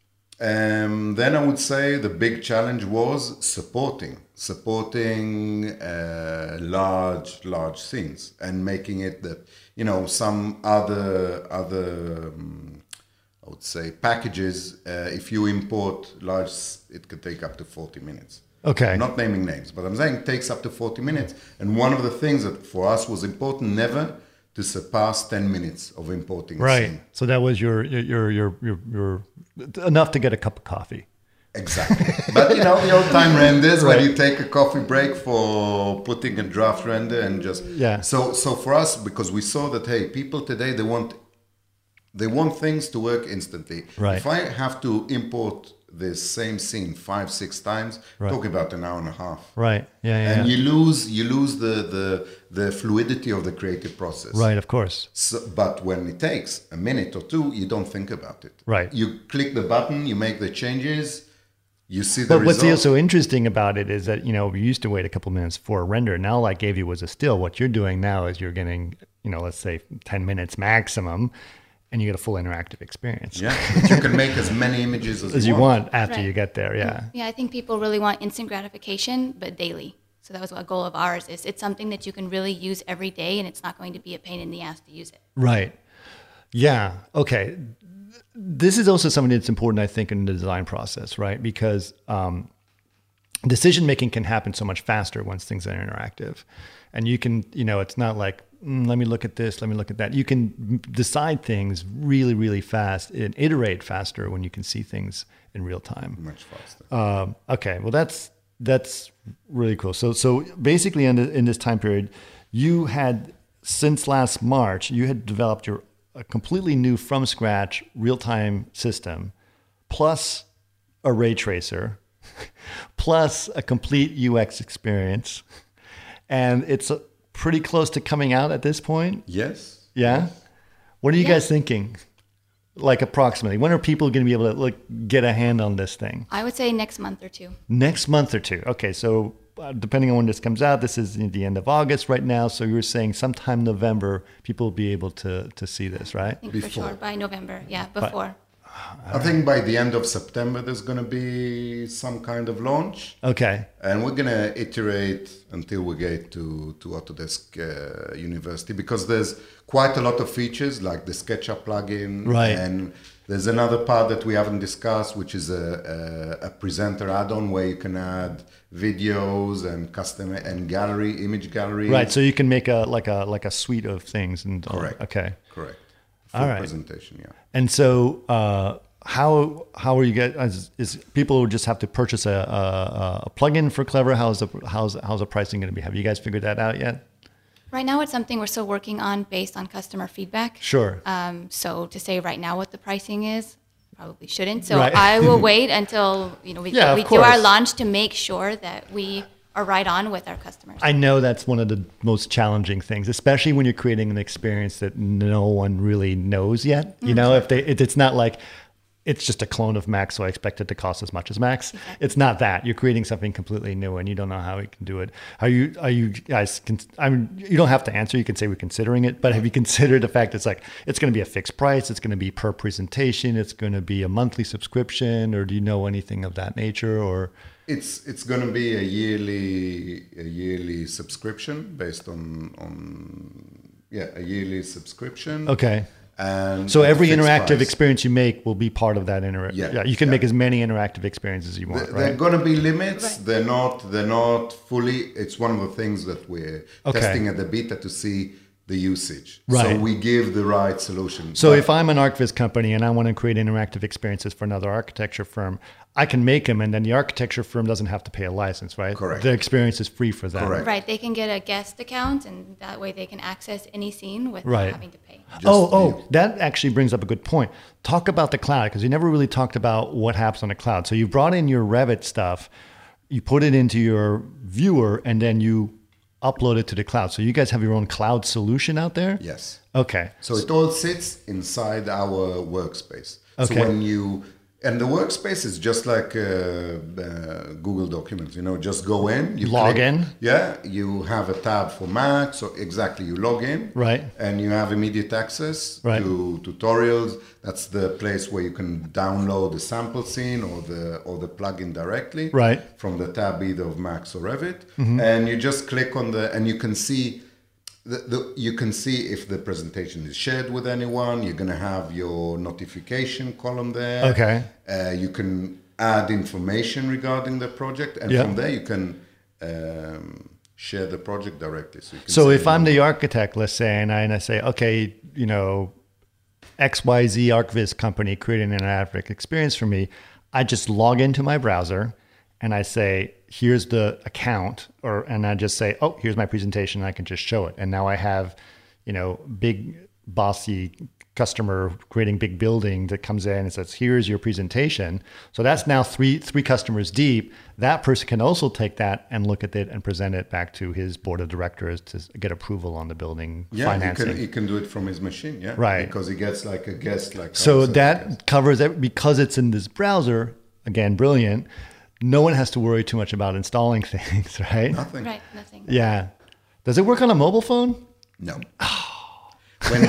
Um, then I would say the big challenge was supporting, supporting uh, large, large scenes and making it that, you know, some other, other um, I would say packages, uh, if you import large, it could take up to forty minutes. Okay. I'm not naming names, but I'm saying it takes up to forty minutes. And one of the things that for us was important, never to surpass ten minutes of importing. Right. Scene. So that was your, your, your, your, your, enough to get a cup of coffee. Exactly. But you know, the old time renders right. when you take a coffee break for putting a draft render and just, yeah. So, so for us, because we saw that, hey, people today, they want, they want things to work instantly. Right. If I have to import this same scene five, six times, right. talking about an hour and a half. Right. Yeah. yeah and yeah. you lose, you lose the, the, the fluidity of the creative process. Right. Of course. So, but when it takes a minute or two, you don't think about it. Right. You click the button, you make the changes, you see the But result. what's also interesting about it is that, you know, we used to wait a couple minutes for a render. Now, all I gave you was a still. What you're doing now is you're getting, you know, let's say ten minutes maximum, and you get a full interactive experience. Yeah, but you can make as many images as, as you you want, want after right. you get there. Yeah. Yeah, I think people really want instant gratification, but daily. So that was a goal of ours. Is it's something that you can really use every day, and it's not going to be a pain in the ass to use it. Right. Yeah. Okay. this is also something that's important, I think, in the design process, right? Because um, decision making can happen so much faster once things are interactive, and you can, you know, it's not like mm, let me look at this, let me look at that. You can decide things really, really fast and iterate faster when you can see things in real time. Much faster. Um, okay, well that's that's really cool. So so basically, in, the, in this time period, you had since last March, you had developed your a completely new from scratch real time system, plus a ray tracer, plus a complete U X experience, and it's uh, pretty close to coming out at this point. Yes. Yeah. What are you Yeah. guys thinking? Like approximately, when are people going to be able to look get a hand on this thing? I would say next month or two. Next month or two. Okay, so uh, depending on when this comes out, this is in the end of August right now. So you were saying sometime November, people will be able to to see this, right? I think Before. for sure by November. Yeah, before. I think by the end of September, there's going to be some kind of launch. Okay. And we're going to iterate until we get to, to Autodesk uh, University, because there's quite a lot of features like the SketchUp plugin. Right. And there's another part that we haven't discussed, which is a, a, a presenter add-on where you can add videos and custom and gallery, image gallery. Right. So you can make a like a like a suite of things and Correct. Okay. Correct. Full All right. presentation, yeah. And so uh, how how are you guys? Is, is people just have to purchase a, a, a plugin for Clever? How's the how's how's the pricing going to be? Have you guys figured that out yet? Right now, it's something we're still working on based on customer feedback. Sure. Um, so to say right now what the pricing is, probably shouldn't. So Right. I will wait until you know we, Yeah, of we do our course. launch to make sure that we are right on with our customers. I know that's one of the most challenging things, especially when you're creating an experience that no one really knows yet. You know, if they, it, it's not like it's just a clone of Max, so I expect it to cost as much as Max. It's not that. You're creating something completely new, and you don't know how it can do it. Are you? Are you guys? I mean, you don't have to answer. You can say we're considering it, but have you considered the fact it's like it's going to be a fixed price? It's going to be per presentation. It's going to be a monthly subscription, or do you know anything of that nature? Or It's it's going to be a yearly a yearly subscription based on on yeah a yearly subscription. okay. And So every fixed interactive price. experience you make will be part of that interact. Yeah, Yeah, you can yeah. make as many interactive experiences as you want, There right? are going to be limits. Right. They're not. They're not fully. It's one of the things that we're Okay. testing at the beta to see the usage. Right. So we give the right solution. So But if I'm an ArcViz company and I want to create interactive experiences for another architecture firm, I can make them, and then the architecture firm doesn't have to pay a license, right? Correct. The experience is free for them. Correct. Right, they can get a guest account, and that way they can access any scene without Right. having to pay. Just oh, oh, you. that actually brings up a good point. Talk about the cloud, because you never really talked about what happens on the cloud. So you brought in your Revit stuff, you put it into your viewer, and then you upload it to the cloud. So you guys have your own cloud solution out there? yes. Okay. So it all sits inside our workspace. Okay. So when you and the workspace is just like uh, uh, Google Documents. You know, just go in, you Log click- in. Yeah, you have a tab for Mac. So exactly, you log in, Right. and you have immediate access Right. to tutorials. That's the place where you can download the sample scene or the or the plugin directly, Right. from the tab either of Max or Revit, and you just click on the and you can see. The, the, you can see if the presentation is shared with anyone. You're going to have your notification column there. Okay. Uh, you can add information regarding the project, and Yeah. from there you can um, share the project directly. So, you can So say, if I'm the architect, let's say, and I, and I say, okay, you know, X Y Z ArcViz company creating an interactive experience for me, I just log into my browser and I say, here's the account, or and I just say, oh, here's my presentation. And I can just show it, and now I have, you know, big bossy customer creating big building that comes in and says, here's your presentation. So that's now three three customers deep. That person can also take that and look at it and present it back to his board of directors to get approval on the building yeah, financing. he can, he can do it from his machine, yeah, Right. because he gets like a guest, like So us as a that guest. covers it because it's in this browser. Again, brilliant. No one has to worry too much about installing things, right? Nothing. Right, nothing. Yeah. Does it work on a mobile phone? No. When,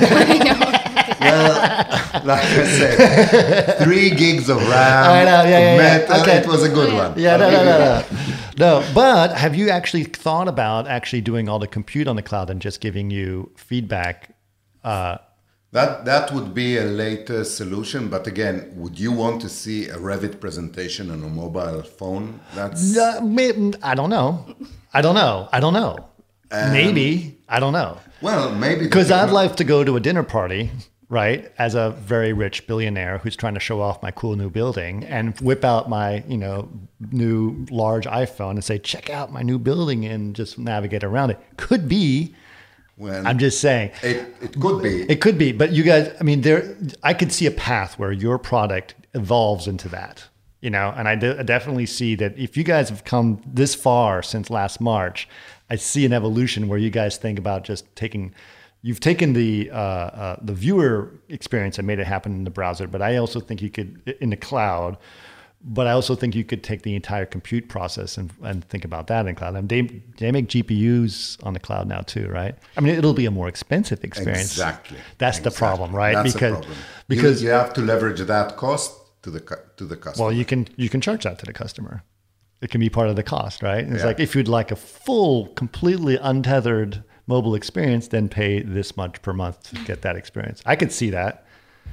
well, like I said, three gigs of RAM. I know, yeah, yeah, yeah. metal, Okay. It was a good one. Yeah, I'll no, give no, you no, that. no. No, but have you actually thought about actually doing all the compute on the cloud and just giving you feedback uh, That that would be a later solution, but again, would you want to see a Revit presentation on a mobile phone? That's Uh, may- I don't know. I don't know. I don't know. Maybe. I don't know. well, maybe Because the I'd techno- like to go to a dinner party, right, as a very rich billionaire who's trying to show off my cool new building and whip out my, you know, new large iPhone and say, check out my new building and just navigate around it. Could be. when I'm just saying. it it could be. It could be, but you guys, I mean, there. I could see a path where your product evolves into that, you know. And I, de- I definitely see that if you guys have come this far since last March, I see an evolution where you guys think about just taking. You've taken the uh, uh, the viewer experience and made it happen in the browser, but I also think you could in the cloud. But I also think you could take the entire compute process and, and think about that in cloud. And they, they make G P Us on the cloud now too, right? I mean, it'll be a more expensive experience. Exactly. That's the Exactly. problem, right? That's because the problem. because you, you have to leverage that cost to the cu- to the customer. well, you can you can charge that to the customer. It can be part of the cost, right? It's Yeah. like if you'd like a full, completely untethered mobile experience, then pay this much per month to get that experience. I could see that.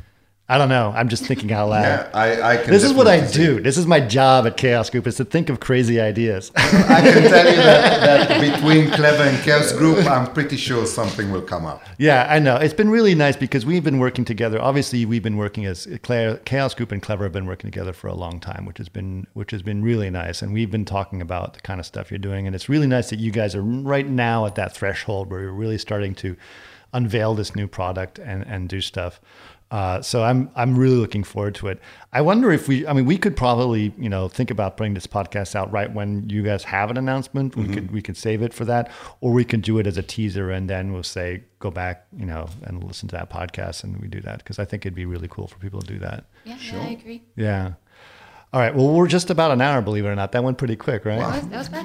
I don't know. I'm just thinking out loud. yeah, I, I can. This is what I definitely see. do. This is my job at Chaos Group, is to think of crazy ideas. I can tell you that, that between Clever and Chaos Group, I'm pretty sure something will come up. Yeah, I know. It's been really nice because we've been working together. Obviously, we've been working as Cla- Chaos Group and Clever have been working together for a long time, which has been which has been really nice. And we've been talking about the kind of stuff you're doing, and it's really nice that you guys are right now at that threshold where you're really starting to unveil this new product and and do stuff. Uh, so I'm I'm really looking forward to it. I wonder if we, I mean, we could probably, you know, think about putting this podcast out right when you guys have an announcement. We could we could save it for that, or we can do it as a teaser, and then we'll say go back, you know, and listen to that podcast, and we do that because I think it'd be really cool for people to do that. Yeah, yeah, I agree. Yeah. All right. Well, we're just about an hour, believe it or not. That went pretty quick, right? That was, that was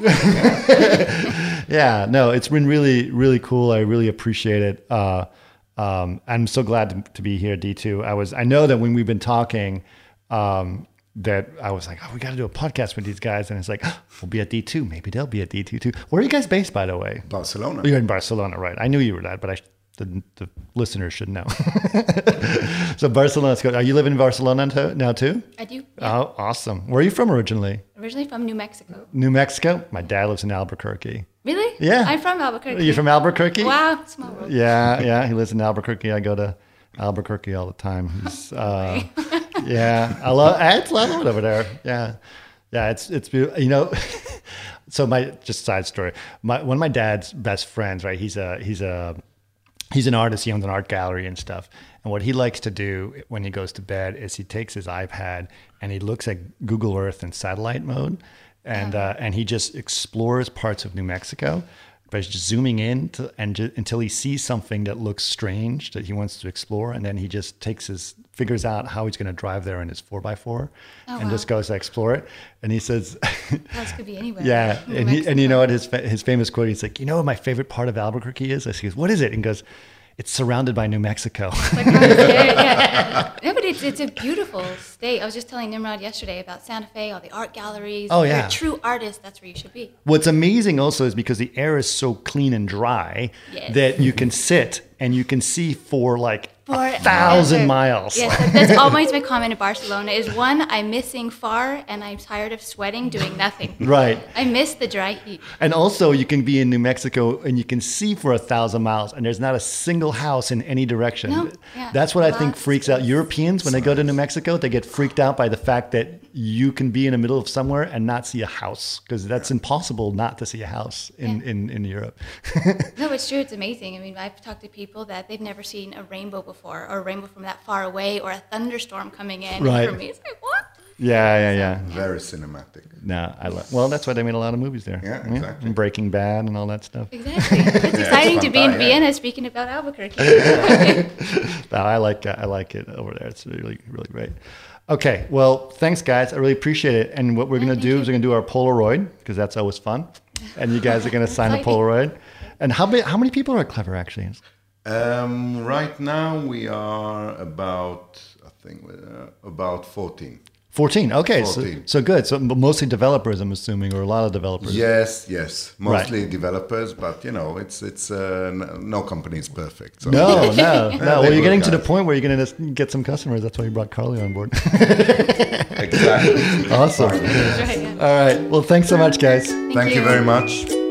bad. Yeah, no, it's been really, really cool. I really appreciate it. Uh, um, I'm so glad to, to be here, D two. I was, I know that when we've been talking, um, that I was like, oh, we got to do a podcast with these guys. And it's like, oh, we'll be at D two. Maybe they'll be at D two too. Where are you guys based, by the way? Barcelona. You're in Barcelona, right? I knew you were that, but I, the, the listeners should know. So Barcelona, are you living in Barcelona to- now too? I do. Yeah. Oh, awesome. Where are you from originally? Originally from New Mexico. New Mexico? My dad lives in Albuquerque. Really? Yeah. I'm from Albuquerque. You're from Albuquerque? Wow, small world. Yeah, yeah. He lives in Albuquerque. I go to Albuquerque all the time. He's, uh, yeah, I love. I love it over there. Yeah, yeah. It's it's beautiful. You know. So my just side story. My one of my dad's best friends, right? He's a he's a he's an artist. He owns an art gallery and stuff. And what he likes to do when he goes to bed is he takes his iPad and he looks at Google Earth in satellite mode, and uh, and he just explores parts of New Mexico. But he's just zooming in to, and ju- until he sees something that looks strange that he wants to explore, and then he just takes his figures out how he's going to drive there in his four by four, Oh, and wow. just goes to explore it. And he says, This could be anywhere. "Yeah," New and he and you Mexico. know what his fa- his famous quote? He's like, "You know what my favorite part of Albuquerque is?" I says, "What is it?" And he goes, "It's surrounded by New Mexico." Like, yeah, yeah. No, but it's, it's a beautiful state. I was just telling Nimrod yesterday about Santa Fe, all the art galleries. Oh, If you're yeah. a true artist, that's where you should be. What's amazing also is because the air is so clean and dry Yes. that you can sit and you can see for like a Forever. thousand miles. Yes, that- that's always my comment in Barcelona is one, I'm missing far and I'm tired of sweating doing nothing. Right. I miss the dry heat. And also you can be in New Mexico and you can see for a thousand miles and there's not a single house in any direction. No, yeah. That's what I think Lots of freaks out space. Europeans when they go to New Mexico. They get freaked out by the fact that you can be in the middle of somewhere and not see a house because that's impossible not to see a house in, Yeah. in, in Europe. No, it's true. It's amazing. I mean, I've talked to people that they've never seen a rainbow before or a rainbow from that far away or a thunderstorm coming in. Right. For me, it's like, what? Yeah, yeah, yeah. Very cinematic. No, I love. Well, that's why they made a lot of movies there. Yeah, exactly. And Breaking Bad and all that stuff. Exactly. It's exciting to be in fun, yeah. Vienna speaking about Albuquerque. No, I like I like it over there. It's really really great. Okay, well, thanks guys. I really appreciate it. And what we're gonna thank do you. is we're gonna do our Polaroid because that's always fun. And you guys are gonna sign a Exciting. Polaroid. And how many how many people are Clever actually? Um, right now we are about, I think, uh, about fourteen. fourteen. Okay, fourteen. So, so good. So mostly developers, I'm assuming, or a lot of developers. Yes, yes, mostly Right. developers, but you know, it's it's uh, n- no company is perfect. So. No, no, no. they're Well, you're good getting to the guys. point where you're going to get some customers. That's why you brought Carly on board. Exactly. Awesome. That's right, yeah. All right. Well, thanks so much, guys. Thank you very much.